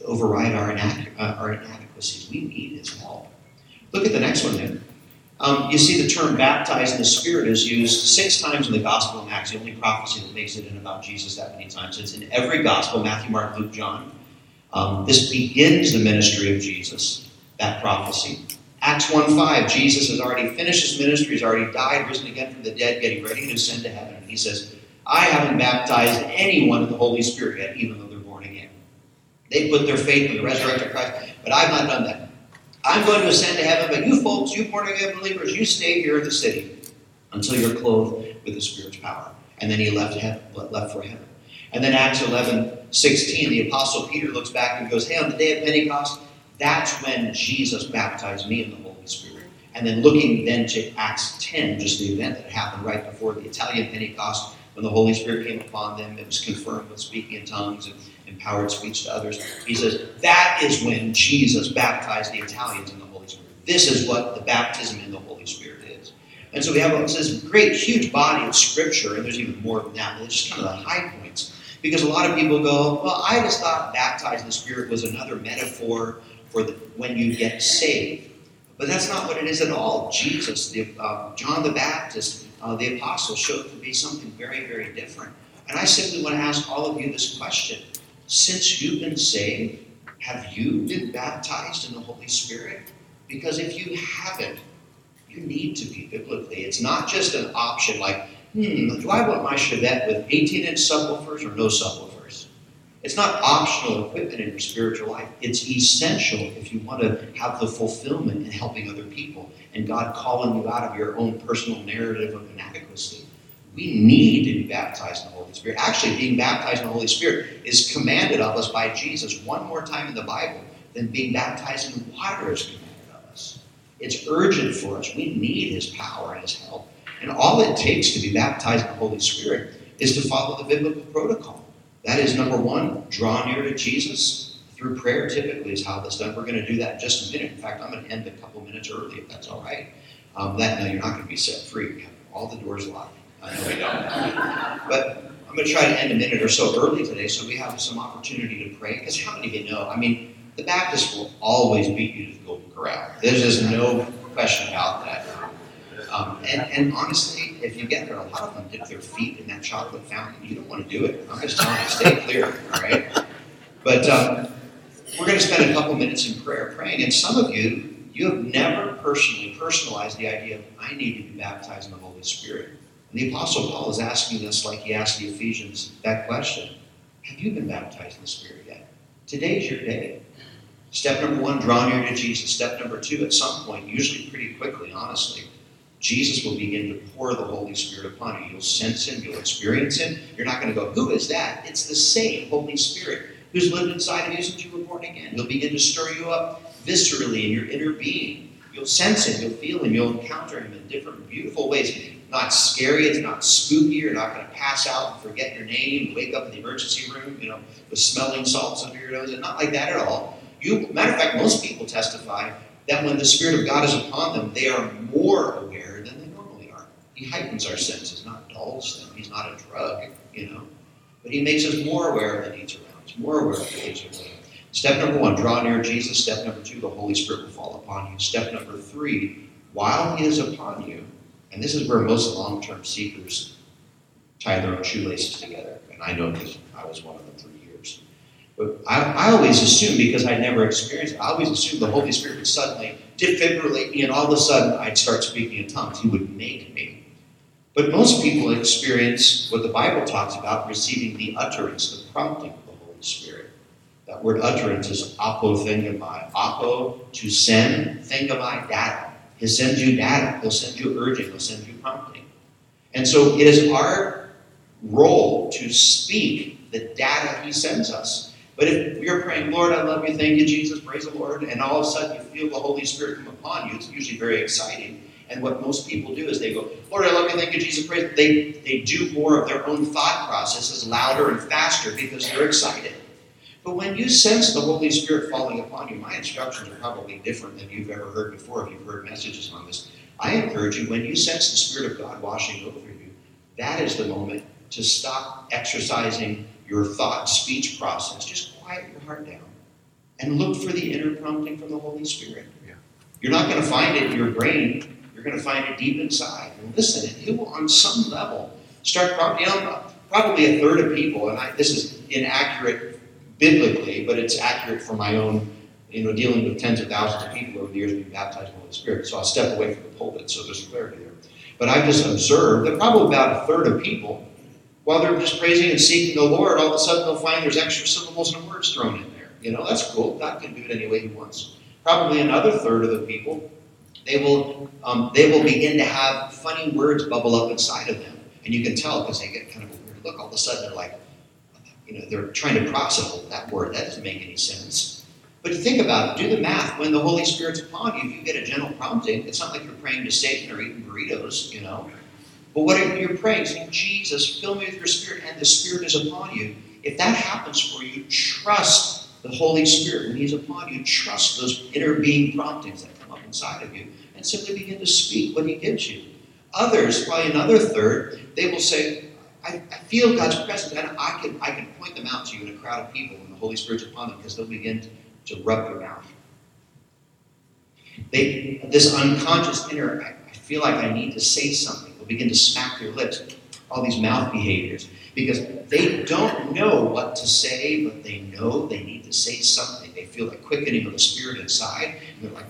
to override our, inadequ- uh, our inadequacies. We need his help. Look at the next one there. Um, you see the term baptized in the Spirit is used six times in the Gospel of Acts, the only prophecy that makes it in about Jesus that many times. It's in every Gospel, Matthew, Mark, Luke, John. Um, this begins the ministry of Jesus, that prophecy. Acts one five, Jesus has already finished his ministry, he's already died, risen again from the dead, getting ready to ascend to heaven. And he says, I haven't baptized anyone in the Holy Spirit yet, even though they're born again. They put their faith in the resurrected Christ, but I've not done that. I'm going to ascend to heaven, but you folks, you born again believers, you stay here in the city until you're clothed with the Spirit's power. And then he left heaven, left for heaven. And then Acts eleven sixteen, the Apostle Peter looks back and goes, hey, on the day of Pentecost, that's when Jesus baptized me in the Holy Spirit. And then looking then to Acts ten, just the event that happened right before the Italian Pentecost, when the Holy Spirit came upon them, it was confirmed with speaking in tongues and empowered speech to others. He says, that is when Jesus baptized the Italians in the Holy Spirit. This is what the baptism in the Holy Spirit is. And so we have this great, huge body of Scripture, and there's even more than that, but it's just kind of the high points. Because a lot of people go, well, I just thought baptized in the Spirit was another metaphor for the, when you get saved. But that's not what it is at all. Jesus, the, uh, John the Baptist, uh, the apostle, showed it to be something very, very different. And I simply want to ask all of you this question. Since you've been saved, have you been baptized in the Holy Spirit? Because if you haven't, you need to be biblically. It's not just an option like, hmm, do I want my Chevette with eighteen-inch subwoofers or no subwoofers? It's not optional equipment in your spiritual life. It's essential if you want to have the fulfillment in helping other people and God calling you out of your own personal narrative of inadequacy. We need to be baptized in the Holy Spirit. Actually, being baptized in the Holy Spirit is commanded of us by Jesus one more time in the Bible than being baptized in water is commanded of us. It's urgent for us. We need his power and his help. And all it takes to be baptized in the Holy Spirit is to follow the biblical protocol. That is, number one, draw near to Jesus through prayer. Typically is how this is done. We're going to do that in just a minute. In fact, I'm going to end a couple minutes early if that's all right. Um, that no, you're not going to be set free. We have all the doors locked. I know we don't. But I'm going to try to end a minute or so early today so we have some opportunity to pray. Because how many of you know? I mean, the Baptists will always beat you to the Golden Corral. There's just no question about that. Um, and, and honestly, if you get there, a lot of them dip their feet in that chocolate fountain. You don't want to do it. I'm just telling you, stay clear, all right? But um, we're going to spend a couple minutes in prayer praying. And some of you, you have never personally personalized the idea of, I need to be baptized in the Holy Spirit. And the Apostle Paul is asking us, like he asked the Ephesians, that question. Have you been baptized in the Spirit yet? Today's your day. Step number one, draw near to Jesus. Step number two, at some point, usually pretty quickly, honestly, Jesus will begin to pour the Holy Spirit upon you. You'll sense him. You'll experience him. You're not going to go, who is that? It's the same Holy Spirit who's lived inside of you since you were born again. He'll begin to stir you up viscerally in your inner being. You'll sense him. You'll feel him. You'll encounter him in different, beautiful ways. Not scary. It's not spooky. You're not going to pass out and forget your name, wake up in the emergency room, you know, with smelling salts under your nose. And not like that at all. You, matter of fact, most people testify that when the Spirit of God is upon them, they are more aware than they normally are. He heightens our senses, not dulls them. He's not a drug, you know. But he makes us more aware of the needs around us, more aware of the needs around us. Step number one, draw near Jesus. Step number two, the Holy Spirit will fall upon you. Step number three, while he is upon you, and this is where most long-term seekers tie their own shoelaces together. And I know because I was one of them for years. But I, I always assumed, because I'd never experienced it, I always assumed the Holy Spirit would suddenly defibrillate me and all of a sudden I'd start speaking in tongues. He would make me. But most people experience what the Bible talks about, receiving the utterance, the prompting of the Holy Spirit. That word utterance is apothengamai. Apo, to send, thengamai, data. He'll send you data. He'll send you urging. He'll send you prompting. And so it is our role to speak the data he sends us. But if you're praying, Lord, I love you, thank you, Jesus, praise the Lord, and all of a sudden you feel the Holy Spirit come upon you, it's usually very exciting. And what most people do is they go, Lord, I love you, thank you, Jesus, praise. They, they do more of their own thought processes louder and faster because they're excited. But when you sense the Holy Spirit falling upon you, my instructions are probably different than you've ever heard before if you've heard messages on this. I encourage you, when you sense the Spirit of God washing over you, that is the moment to stop exercising your thought, speech process. Just quiet your heart down. and look for the inner prompting from the Holy Spirit. Yeah. You're not going to find it in your brain. You're going to find it deep inside. And listen, and it will, on some level, start prompting. You know, probably a third of people, and I, this is inaccurate biblically, but it's accurate for my own, you know, dealing with tens of thousands of people over the years being baptized in the Holy Spirit. So I'll step away from the pulpit, so there's clarity there. But I've just observed that probably about a third of people, while they're just praising and seeking the Lord, all of a sudden they'll find there's extra syllables and words thrown in there. You know, that's cool. God can do it any way he wants. Probably another third of the people, they will um, they will begin to have funny words bubble up inside of them. And you can tell because they get kind of a weird look. All of a sudden they're like, you know, they're trying to process that word. That doesn't make any sense. But think about it. Do the math. When the Holy Spirit's upon you, if you get a gentle prompting, it's not like you're praying to Satan or eating burritos, you know. But what are you praying? Saying, Jesus, fill me with your Spirit, and the Spirit is upon you. If that happens for you, trust the Holy Spirit. When he's upon you, trust those inner being promptings that come up inside of you, and simply begin to speak what he gives you. Others, probably another third, they will say, I, I feel God's presence, and I can I can point them out to you in a crowd of people when the Holy Spirit's upon them, because they'll begin to, to rub their mouth. They, this unconscious inner, I, I feel like I need to say something. They'll begin to smack their lips, all these mouth behaviors, because they don't know what to say, but they know they need to say something. They feel the quickening of the Spirit inside, and they're like,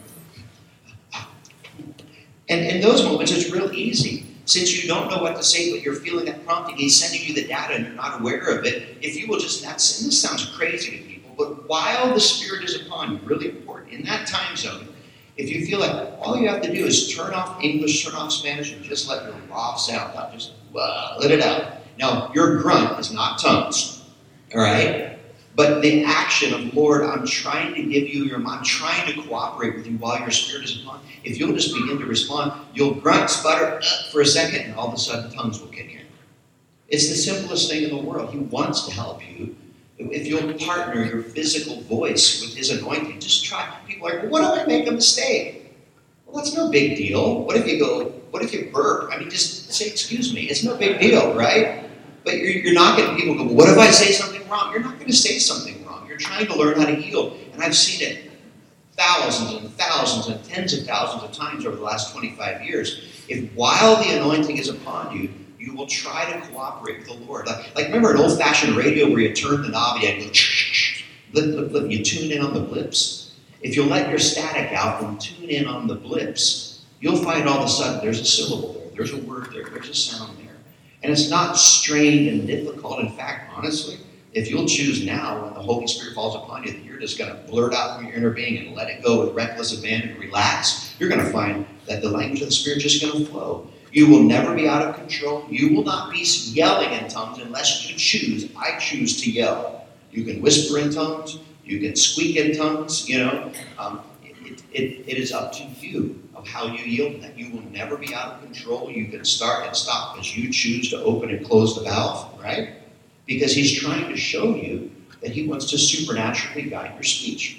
and in those moments, it's real easy. Since you don't know what to say, but you're feeling that prompting, he's sending you the data and you're not aware of it. If you will just, that's, and this sounds crazy to people, but while the Spirit is upon you, really important, in that time zone, if you feel like all you have to do is turn off English, turn off Spanish, and just let your raw sound out, just uh, let it out. Now, your grunt is not tongues, all right? But the action of, Lord, I'm trying to give you your mind, I'm trying to cooperate with you while your Spirit is upon. If you'll just begin to respond, you'll grunt, sputter uh, for a second, and all of a sudden tongues will kick in. It's the simplest thing in the world. He wants to help you. If you'll partner your physical voice with his anointing, just try. People are like, well, what if I make a mistake? Well, that's no big deal. What if you go, what if you burp? I mean, just say, excuse me. It's no big deal, right? But you're, you're not going to, people go, well, what if I say something wrong? You're not going to say something wrong. You're trying to learn how to yield. And I've seen it thousands and thousands and tens of thousands of times over the last twenty-five years. If while the anointing is upon you, you will try to cooperate with the Lord. Like, like remember an old-fashioned radio where you turn the knob and you go, shh, blip, blip, blip, you tune in on the blips. If you'll let your static out and tune in on the blips, you'll find all of a sudden there's a syllable there, there's a word there, there's a sound there. And it's not strained and difficult. In fact, honestly, if you'll choose now when the Holy Spirit falls upon you that you're just going to blurt out from your inner being and let it go with reckless abandon and relax, you're going to find that the language of the Spirit is just going to flow. You will never be out of control. You will not be yelling in tongues unless you choose. I choose to yell. You can whisper in tongues. You can squeak in tongues. You know, um, it, it, it is up to you of how you yield that. You will never be out of control. You can start and stop as you choose to open and close the valve, right? Because he's trying to show you that he wants to supernaturally guide your speech.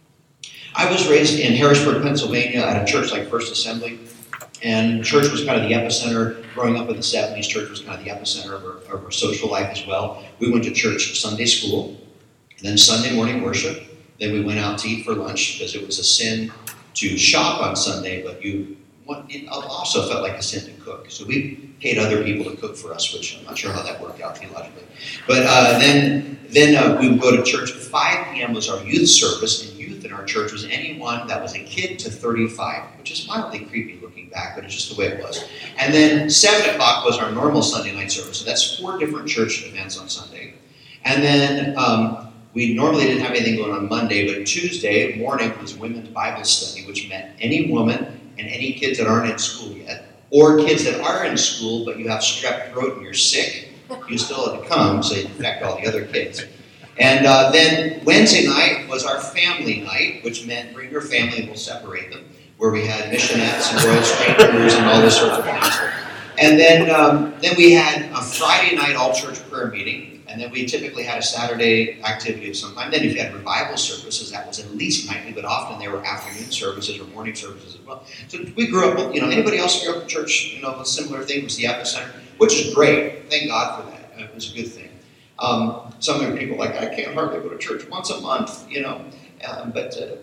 I was raised in Harrisburg, Pennsylvania at a church like First Assembly. And church was kind of the epicenter. Growing up in the seventies, church was kind of the epicenter of our, of our social life as well. We went to church Sunday school, then Sunday morning worship. Then we went out to eat for lunch because it was a sin to shop on Sunday, but you it also felt like a sin to cook. So we paid other people to cook for us, which I'm not sure how that worked out theologically. But uh, then then uh, we would go to church. five p.m. was our youth service, and youth in our church was anyone that was a kid to thirty-five, which is mildly creepy looking back, but it's just the way it was. And then seven o'clock was our normal Sunday night service. So that's four different church events on Sunday. And then um, we normally didn't have anything going on Monday, but Tuesday morning was women's Bible study, which meant any woman and any kids that aren't in school yet, or kids that are in school but you have strep throat and you're sick, you still have to come so you infect all the other kids. And uh, then Wednesday night was our family night, which meant bring your family and we'll separate them, where we had missionettes and royal strangers and all this sorts of things. And then um, then we had a Friday night all-church prayer meeting. And then we typically had a Saturday activity of some kind. Then if you had revival services, that was at least nightly, but often there were afternoon services or morning services as well. So we grew up, you know, anybody else grew up in church, you know, a similar thing was the epicenter, which is great. Thank God for that. It was a good thing. Um, some of the people are like, I can't hardly go to church once a month, you know. Um, but uh,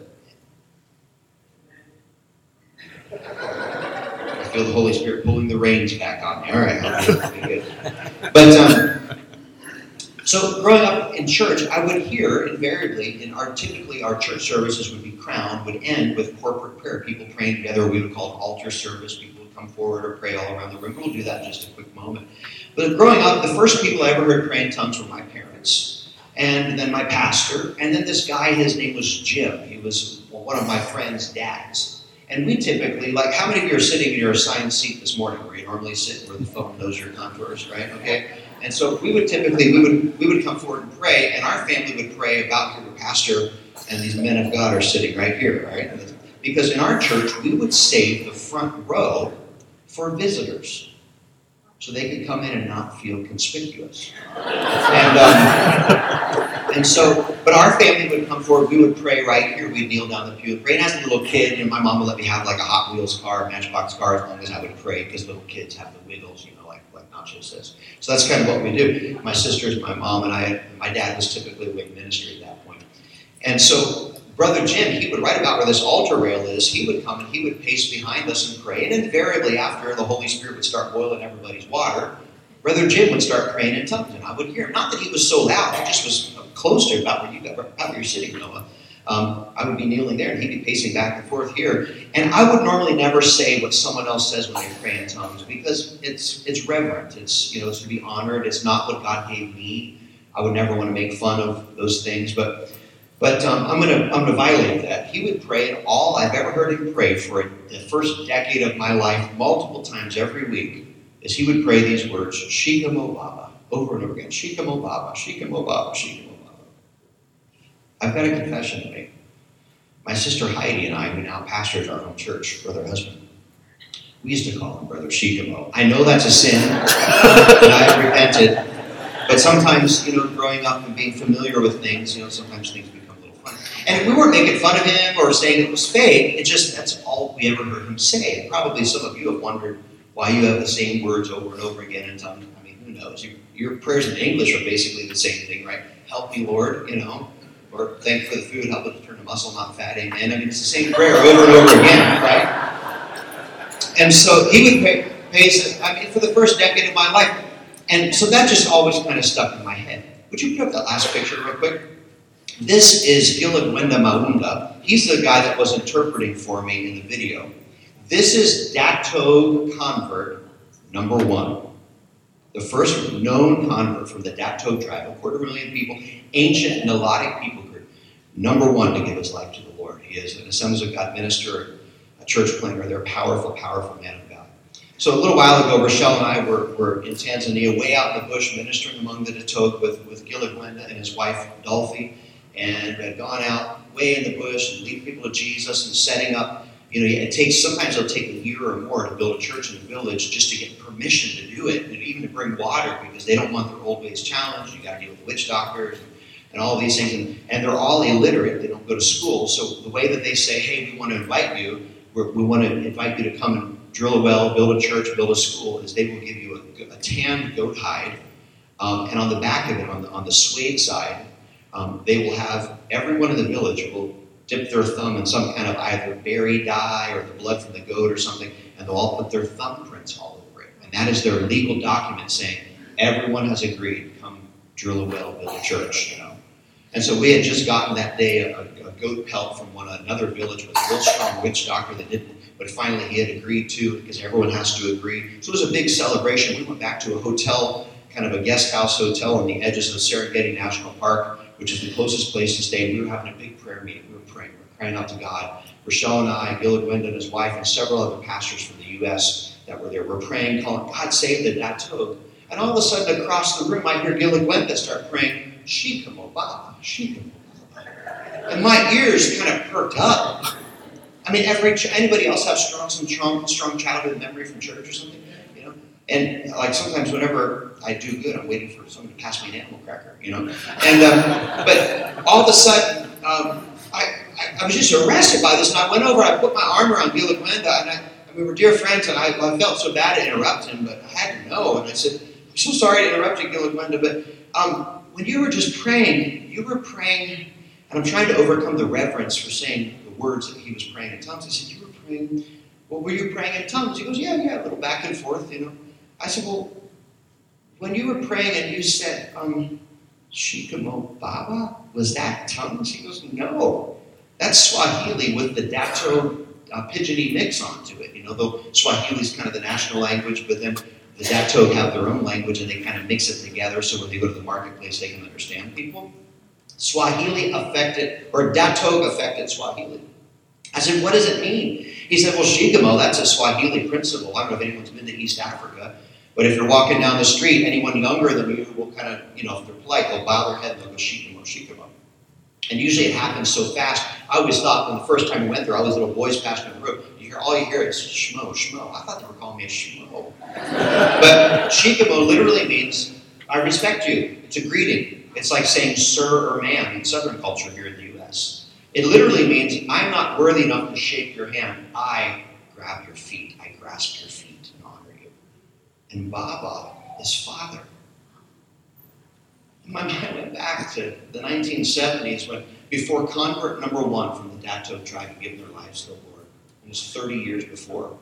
I feel the Holy Spirit pulling the reins back on me. All right, I'll be, I'll be good. But um, so growing up in church, I would hear invariably, in our typically our church services would be crowned, would end with corporate prayer. People praying together. We would call it altar service. People would come forward or pray all around the room. We'll do that in just a quick moment. But growing up, the first people I ever heard pray in tongues were my parents, and then my pastor, and then this guy. His name was Jim. He was one of my friend's dads. And we typically, like, how many of you are sitting in your assigned seat this morning where you normally sit where the phone knows your contours, right? Okay? And so we would typically, we would we would come forward and pray, and our family would pray about your pastor, and these men of God are sitting right here, right? Because in our church, we would save the front row for visitors, so they could come in and not feel conspicuous. And, um, and so, but our family would come forward, we would pray right here, we'd kneel down the pew and pray. And as a little kid, you know, my mom would let me have like a Hot Wheels car, a Matchbox car, as long as I would pray, because little kids have the wiggles, you know, like, like Nacho says. So that's kind of what we do. My sisters, my mom, and I, my dad was typically away ministry at that point. And so, Brother Jim, he would, right about where this altar rail is, he would come and he would pace behind us and pray. And invariably, after the Holy Spirit would start boiling everybody's water, Brother Jim would start praying in tongues, and I would hear him. Not that he was so loud, he just was close to about where, you got, about where you're sitting, Noah. Um, I would be kneeling there, and he'd be pacing back and forth here. And I would normally never say what someone else says when they pray in tongues, because it's it's reverent. It's, you know, it's to be honored. It's not what God gave me. I would never want to make fun of those things, but But um, I'm going to I'm going to violate that. He would pray, and all I've ever heard him pray for the first decade of my life, multiple times every week, is he would pray these words, Shikamo Baba, over and over again. Shikamo Baba, Shikamo Baba, Shikamo Baba. I've got a confession to make. My sister Heidi and I, who now pastors our own church, brother husband, we used to call him Brother Shikamo. I know that's a sin, and I've repented. But sometimes, you know, growing up and being familiar with things, you know, sometimes things become a little funny. And we weren't making fun of him or saying it was fake. It just, that's all we ever heard him say. And probably some of you have wondered why you have the same words over and over again in tongues. I mean, who knows? Your, your prayers in English are basically the same thing, right? Help me, Lord, you know. Or thank you for the food, help it to turn to muscle, not fat, amen. I mean, it's the same prayer over and over again, right? And so he would pray, pray I mean, for the first decade of my life. And so that just always kind of stuck in my head. Would you put up that last picture real quick? This is Gilagwenda Maunda. He's the guy that was interpreting for me in the video. This is Datog convert number one. The first known convert from the Datog tribe, a quarter million people, ancient Nilotic people group. Number one to give his life to the Lord. He is an Assemblies of God minister, a church planter. They're a powerful, powerful man of God. So a little while ago, Rochelle and I were, were in Tanzania, way out in the bush, ministering among the Datog with, with Gilagwenda and his wife, Dolphy, and had gone out way in the bush and leading people to Jesus and setting up. You know, it takes, sometimes it'll take a year or more to build a church in a village just to get permission to do it, and even to bring water, because they don't want their old ways challenged. You got to deal with witch doctors and, and all these things, and, and they're all illiterate. They don't go to school. So the way that they say, hey, we want to invite you, we're, we want to invite you to come and drill a well, build a church, build a school, is they will give you a, a tanned goat hide, um, and on the back of it, on the, on the suede side, um, they will have, everyone in the village will dip their thumb in some kind of either berry dye or the blood from the goat or something, and they'll all put their thumbprints all over it. And that is their legal document saying, everyone has agreed, come drill a well, build a church, you know. And so we had just gotten that day a, a goat pelt from one another village with a real strong witch doctor that didn't, but finally he had agreed to it, because everyone has to agree. So it was a big celebration. We went back to a hotel, kind of a guest house hotel on the edges of Serengeti National Park, which is the closest place to stay. We were having a big prayer meeting. We were praying. We were crying out to God. Rochelle and I, Gilagwenda and his wife, and several other pastors from the U S that were there, were praying, calling, God save the Datog. And all of a sudden, across the room, I hear Gilagwenda start praying, Shikamo Baba, Shikamo Baba. And my ears kind of perked up. I mean, every anybody else have strong, some strong, strong childhood memory from church or something? You know? And like sometimes whenever I do good, I'm waiting for someone to pass me an animal cracker, you know? And um, but all of a sudden, um, I, I, I was just arrested by this, and I went over, I put my arm around Gilagwenda, and I, and we were dear friends, and I, I felt so bad to interrupt him, but I had to know, and I said, I'm so sorry to interrupt you, Gilagwenda, but um, when you were just praying, you were praying And I'm trying to overcome the reverence for saying the words that he was praying in tongues. I said, you were praying, well, were you praying in tongues? He goes, yeah, yeah, a little back and forth, you know. I said, well, when you were praying and you said, um, Shikamo Baba, was that tongues? He goes, no. That's Swahili with the Dato uh, Pidgini mix onto it. You know, though Swahili is kind of the national language, but then the Dato have their own language and they kind of mix it together so when they go to the marketplace they can understand people. Swahili affected, or Dato affected Swahili. I said, what does it mean? He said, well, Shikamo, that's a Swahili principle. I don't know if anyone's been to East Africa, but if you're walking down the street, anyone younger than you will kind of, you know, if they're polite, they'll bow their head and they'll go, Shikamo, Shikamo. And usually it happens so fast. I always thought when the first time we went there, all these little boys passing the road, you hear, all you hear is shmo, shmo. I thought they were calling me a shmo. But Shikamo literally means, I respect you. It's a greeting. It's like saying sir or ma'am in Southern culture here in the U S. It literally means, I'm not worthy enough to shake your hand. I grab your feet. I grasp your feet and honor you. And Baba is father. My mind went back to the nineteen seventies when, before convert number one from the Dato tribe had given their lives to the Lord. It was thirty years before.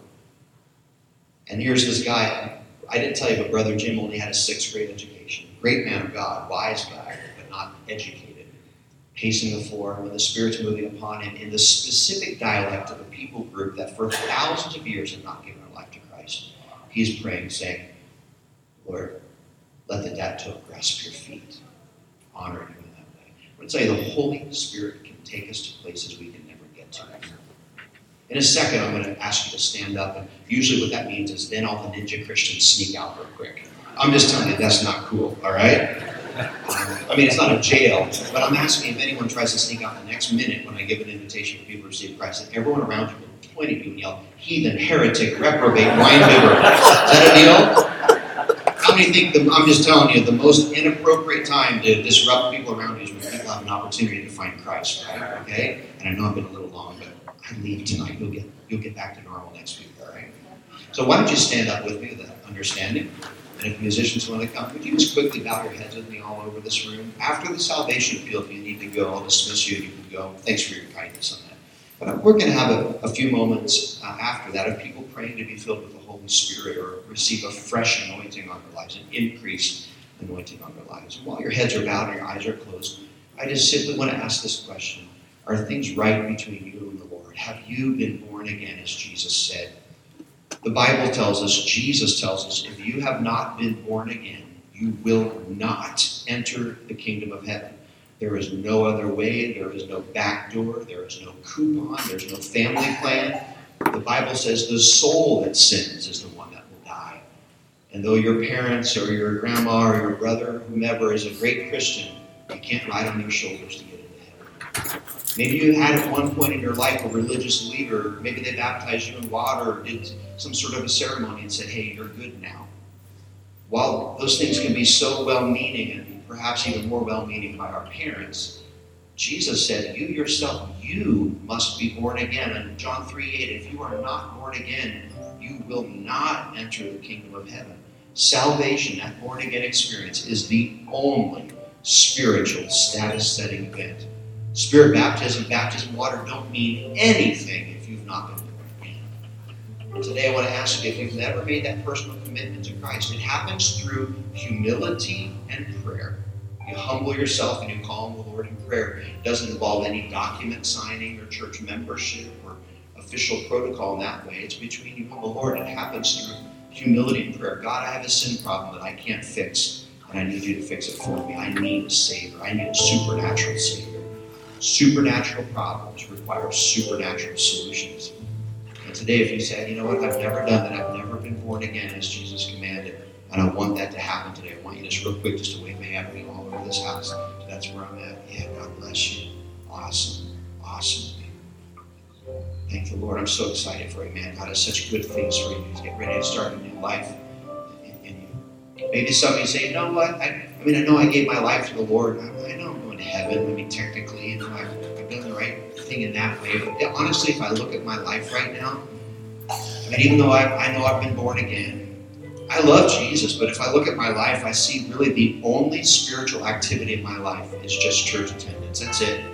And here's this guy, I didn't tell you, but Brother Jim only had a sixth grade education. Great man of God, wise guy, but not educated. Pacing the floor when the Spirit's moving upon him in the specific dialect of a people group that for thousands of years had not given their life to Christ. He's praying, saying, Lord, let the Dato grasp your feet. Honor you in that way. I'm going to tell you, the Holy Spirit can take us to places we can never get to. In a second, I'm going to ask you to stand up. And usually what that means is then all the ninja Christians sneak out real quick. I'm just telling you, that's not cool, all right? Um, I mean, it's not a jail, but I'm asking if anyone tries to sneak out the next minute when I give an invitation for people to receive Christ, that everyone around you will point at you and yell, heathen, heretic, reprobate, wine bibber. Is that a deal? How many think, the, I'm just telling you, the most inappropriate time to disrupt people around you is when people have an opportunity to find Christ, right? Okay? And I know I've been a little long, but I leave tonight. You'll get, you'll get back to normal next week, all right? So why don't you stand up with me with that understanding? And if musicians want to come, would you just quickly bow your heads with me all over this room? After the salvation field, if you need to go, I'll dismiss you. You can go. Thanks for your kindness on that. But we're going to have a, a few moments uh, after that of people praying to be filled with the Holy Spirit or receive a fresh anointing on their lives, an increased anointing on their lives. And while your heads are bowed and your eyes are closed, I just simply want to ask this question. Are things right between you and the Lord? Have you been born again, as Jesus said? The Bible tells us, Jesus tells us, if you have not been born again, you will not enter the kingdom of heaven. There is no other way. There is no back door. There is no coupon. There's no family plan. The Bible says the soul that sins is the one that will die. And though your parents or your grandma or your brother, whomever, is a great Christian, you can't ride on their shoulders to get into heaven. Maybe you had at one point in your life a religious leader. Maybe they baptized you in water or did some sort of a ceremony and said, hey, you're good now. While those things can be so well-meaning and perhaps even more well-meaning by our parents, Jesus said, you yourself, you must be born again. And John three eight, if you are not born again, you will not enter the kingdom of heaven. Salvation, that born-again experience, is the only spiritual status-setting event. Spirit baptism, baptism, water don't mean anything if you've not been born again. And today I want to ask you, if you've never made that personal commitment to Christ, it happens through humility and prayer. You humble yourself and you call on the Lord in prayer. It doesn't involve any document signing or church membership or official protocol in that way. It's between you and the Lord. It happens through humility and prayer. God, I have a sin problem that I can't fix, and I need you to fix it for me. I need a Savior. I need a supernatural Savior. Supernatural problems require supernatural solutions. And today, if you say, you know what, I've never done that, I've never been born again as Jesus commanded, and I want that to happen today, I want you just real quick just to wave a hand at me all over this house. That's where I'm at. Yeah, God bless you. Awesome. Awesome. Thank the Lord. I'm so excited for you, man. God has such good things for you. He's getting ready to start a new life in, in you. Maybe somebody say, you know what, I, I mean, I know I gave my life to the Lord. I, I know I'm going to heaven. I mean, technically, you know, I've, I've done the right thing in that way. But honestly, if I look at my life right now, I mean, even though I, I know I've been born again, I love Jesus, but if I look at my life, I see really the only spiritual activity in my life is just church attendance. That's it.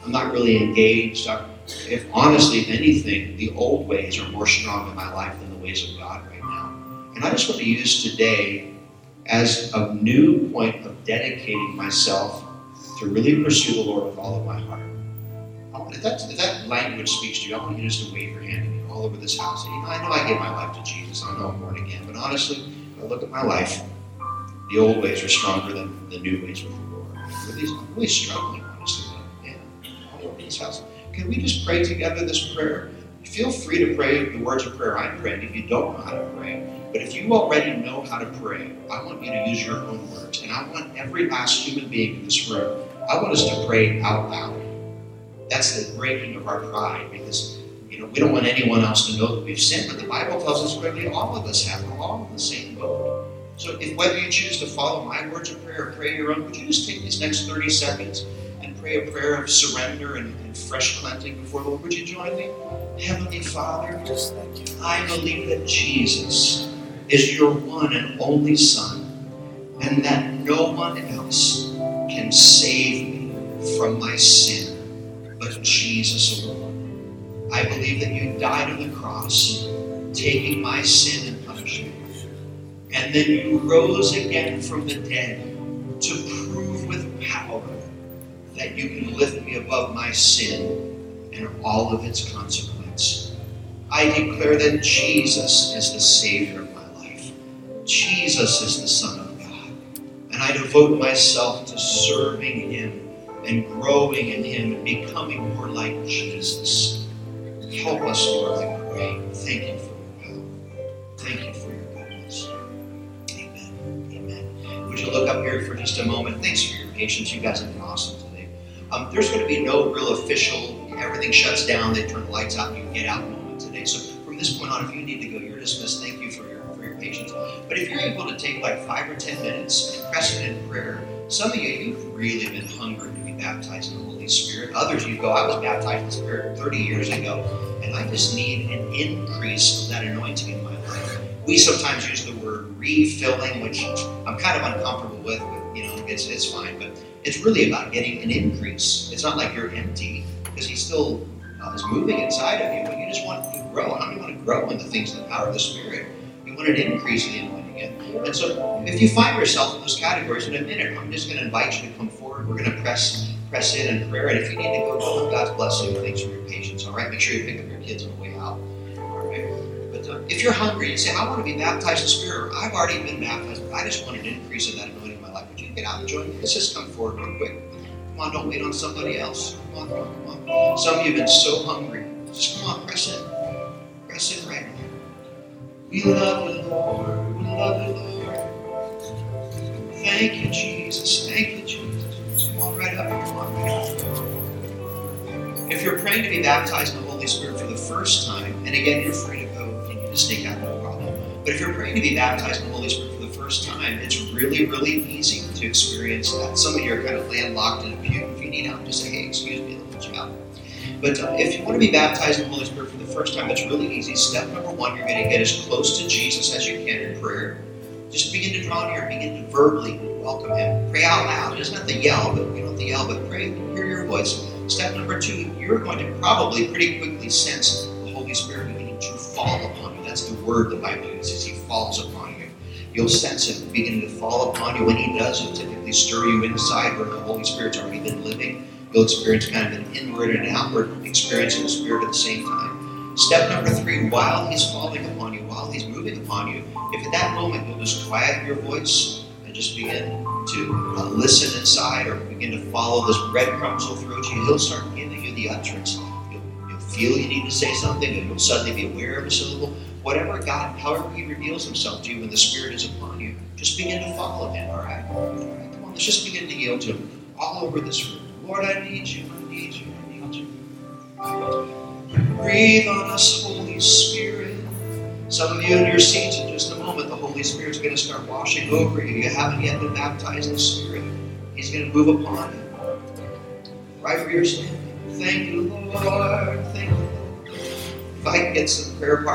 I'm not really engaged. I, if honestly, if anything, the old ways are more strong in my life than the ways of God right now. And I just want to use today as a new point of dedicating myself to really pursue the Lord with all of my heart. I want, if, that, if that language speaks to you, I want you just to wave your hand at me all over this house. You know, I know I gave my life to Jesus. I know I'm born again. But honestly, if I look at my life, the old ways are stronger than the new ways with the Lord. I'm really, I'm really struggling, honestly. Yeah, all over this house. Can we just pray together this prayer? Feel free to pray the words of prayer I'm praying if you don't know how to pray. But if you already know how to pray, I want you to use your own words. And I want every last human being in this room, I want us to pray out loud. That's the breaking of our pride, because you know we don't want anyone else to know that we've sinned. But the Bible tells us clearly all of us have. We're all in the same boat. So if whether you choose to follow my words of prayer or pray your own, would you just take these next thirty seconds and pray a prayer of surrender and, and fresh cleansing before the Lord? Would you join me? Heavenly Father, Just thank you. I believe that Jesus is your one and only Son, and that no one else can save me from my sin but Jesus alone. I believe that you died on the cross, taking my sin and punishment, and then you rose again from the dead to prove with power that you can lift me above my sin and all of its consequence. I declare that Jesus is the Savior of my life. Jesus is the Son of God. And I devote myself to serving Him and growing in Him and becoming more like Jesus. Help us, Lord, I pray. Thank you for your power. Thank you for your goodness. Amen. Amen. Would you look up here for just a moment? Thanks for your patience. You guys have been awesome today. Um, there's going to be no real official, everything shuts down, they turn the lights out, and you can get out moment today. So from this point on, if you need to go, you're dismissed. Thank you for your for your patience. But if you're able to take like five or ten minutes and press it in prayer, some of you, you've really been hungry to be baptized in the Holy Spirit. Others, you go, I was baptized in the Spirit thirty years ago, and I just need an increase of that anointing in my life. We sometimes use the word refilling, which I'm kind of uncomfortable with, but you know, it's it's fine. But it's really about getting an increase. It's not like you're empty, because He still uh, is moving inside of you, but you just want to grow. How do you want to grow in the things of the power of the Spirit? You want an increase in the anointing. And so if you find yourself in those categories, in a minute, I'm just going to invite you to come forward. We're going to press press in in prayer. And if you need to go, go. God's blessing. Thanks for your patience. All right? Make sure you pick up your kids on the way out. All right? But uh, if you're hungry, you say, I want to be baptized in the Spirit, or I've already been baptized, but I just want an increase in that anointing in my life. Would you get out and join me? Let's just come forward real quick. Come on, don't wait on somebody else. Come on, come on, come on. Some of you have been so hungry. Just come on, press in. Press in right now. We love you, Lord. We love you, Lord. Thank you, Jesus. Thank you, Jesus. Come on right up. Come on right up. If you're praying to be baptized in the Holy Spirit for the first time, and again, you're free to go and you just sneak out, no problem. But if you're praying to be baptized in the Holy Spirit for the first time, it's really, really easy to experience that. Some of you are kind of landlocked in a pew. If you need help, just say, hey, excuse me, I'll let you out. But uh, if you want to be baptized in the Holy Spirit for the first time, it's really easy. Step number one, you're going to get as close to Jesus as you can in prayer. Just begin to draw near, begin to verbally welcome Him. Pray out loud. It doesn't have to yell, but you don't have to yell, but pray, hear your voice. Step number two, you're going to probably pretty quickly sense the Holy Spirit beginning to fall upon you. That's the word the Bible uses. He falls upon you. You'll sense Him beginning to fall upon you. When He does, He'll typically stir you inside where the Holy Spirit's already been living. You'll experience kind of an inward and outward experience of the Spirit at the same time. Step number three, while He's falling upon you, while He's moving upon you, if at that moment you'll just quiet your voice and just begin to uh, listen inside, or begin to follow those breadcrumbs will throw to you, He'll start giving you the utterance. You'll, you'll feel you need to say something, and you'll suddenly be aware of a syllable. Whatever God, however He reveals Himself to you when the Spirit is upon you, just begin to follow Him, all right? All right, come on, let's just begin to yield to Him all over this room. Lord, I need you, I need you, I need you. Breathe on us, Holy Spirit. Some of you in your seats in just a moment, the Holy Spirit's going to start washing over you. You haven't yet been baptized in the Spirit. He's going to move upon you. Right where you're standing. Thank you, Lord. Thank you, Lord. If I can get some prayer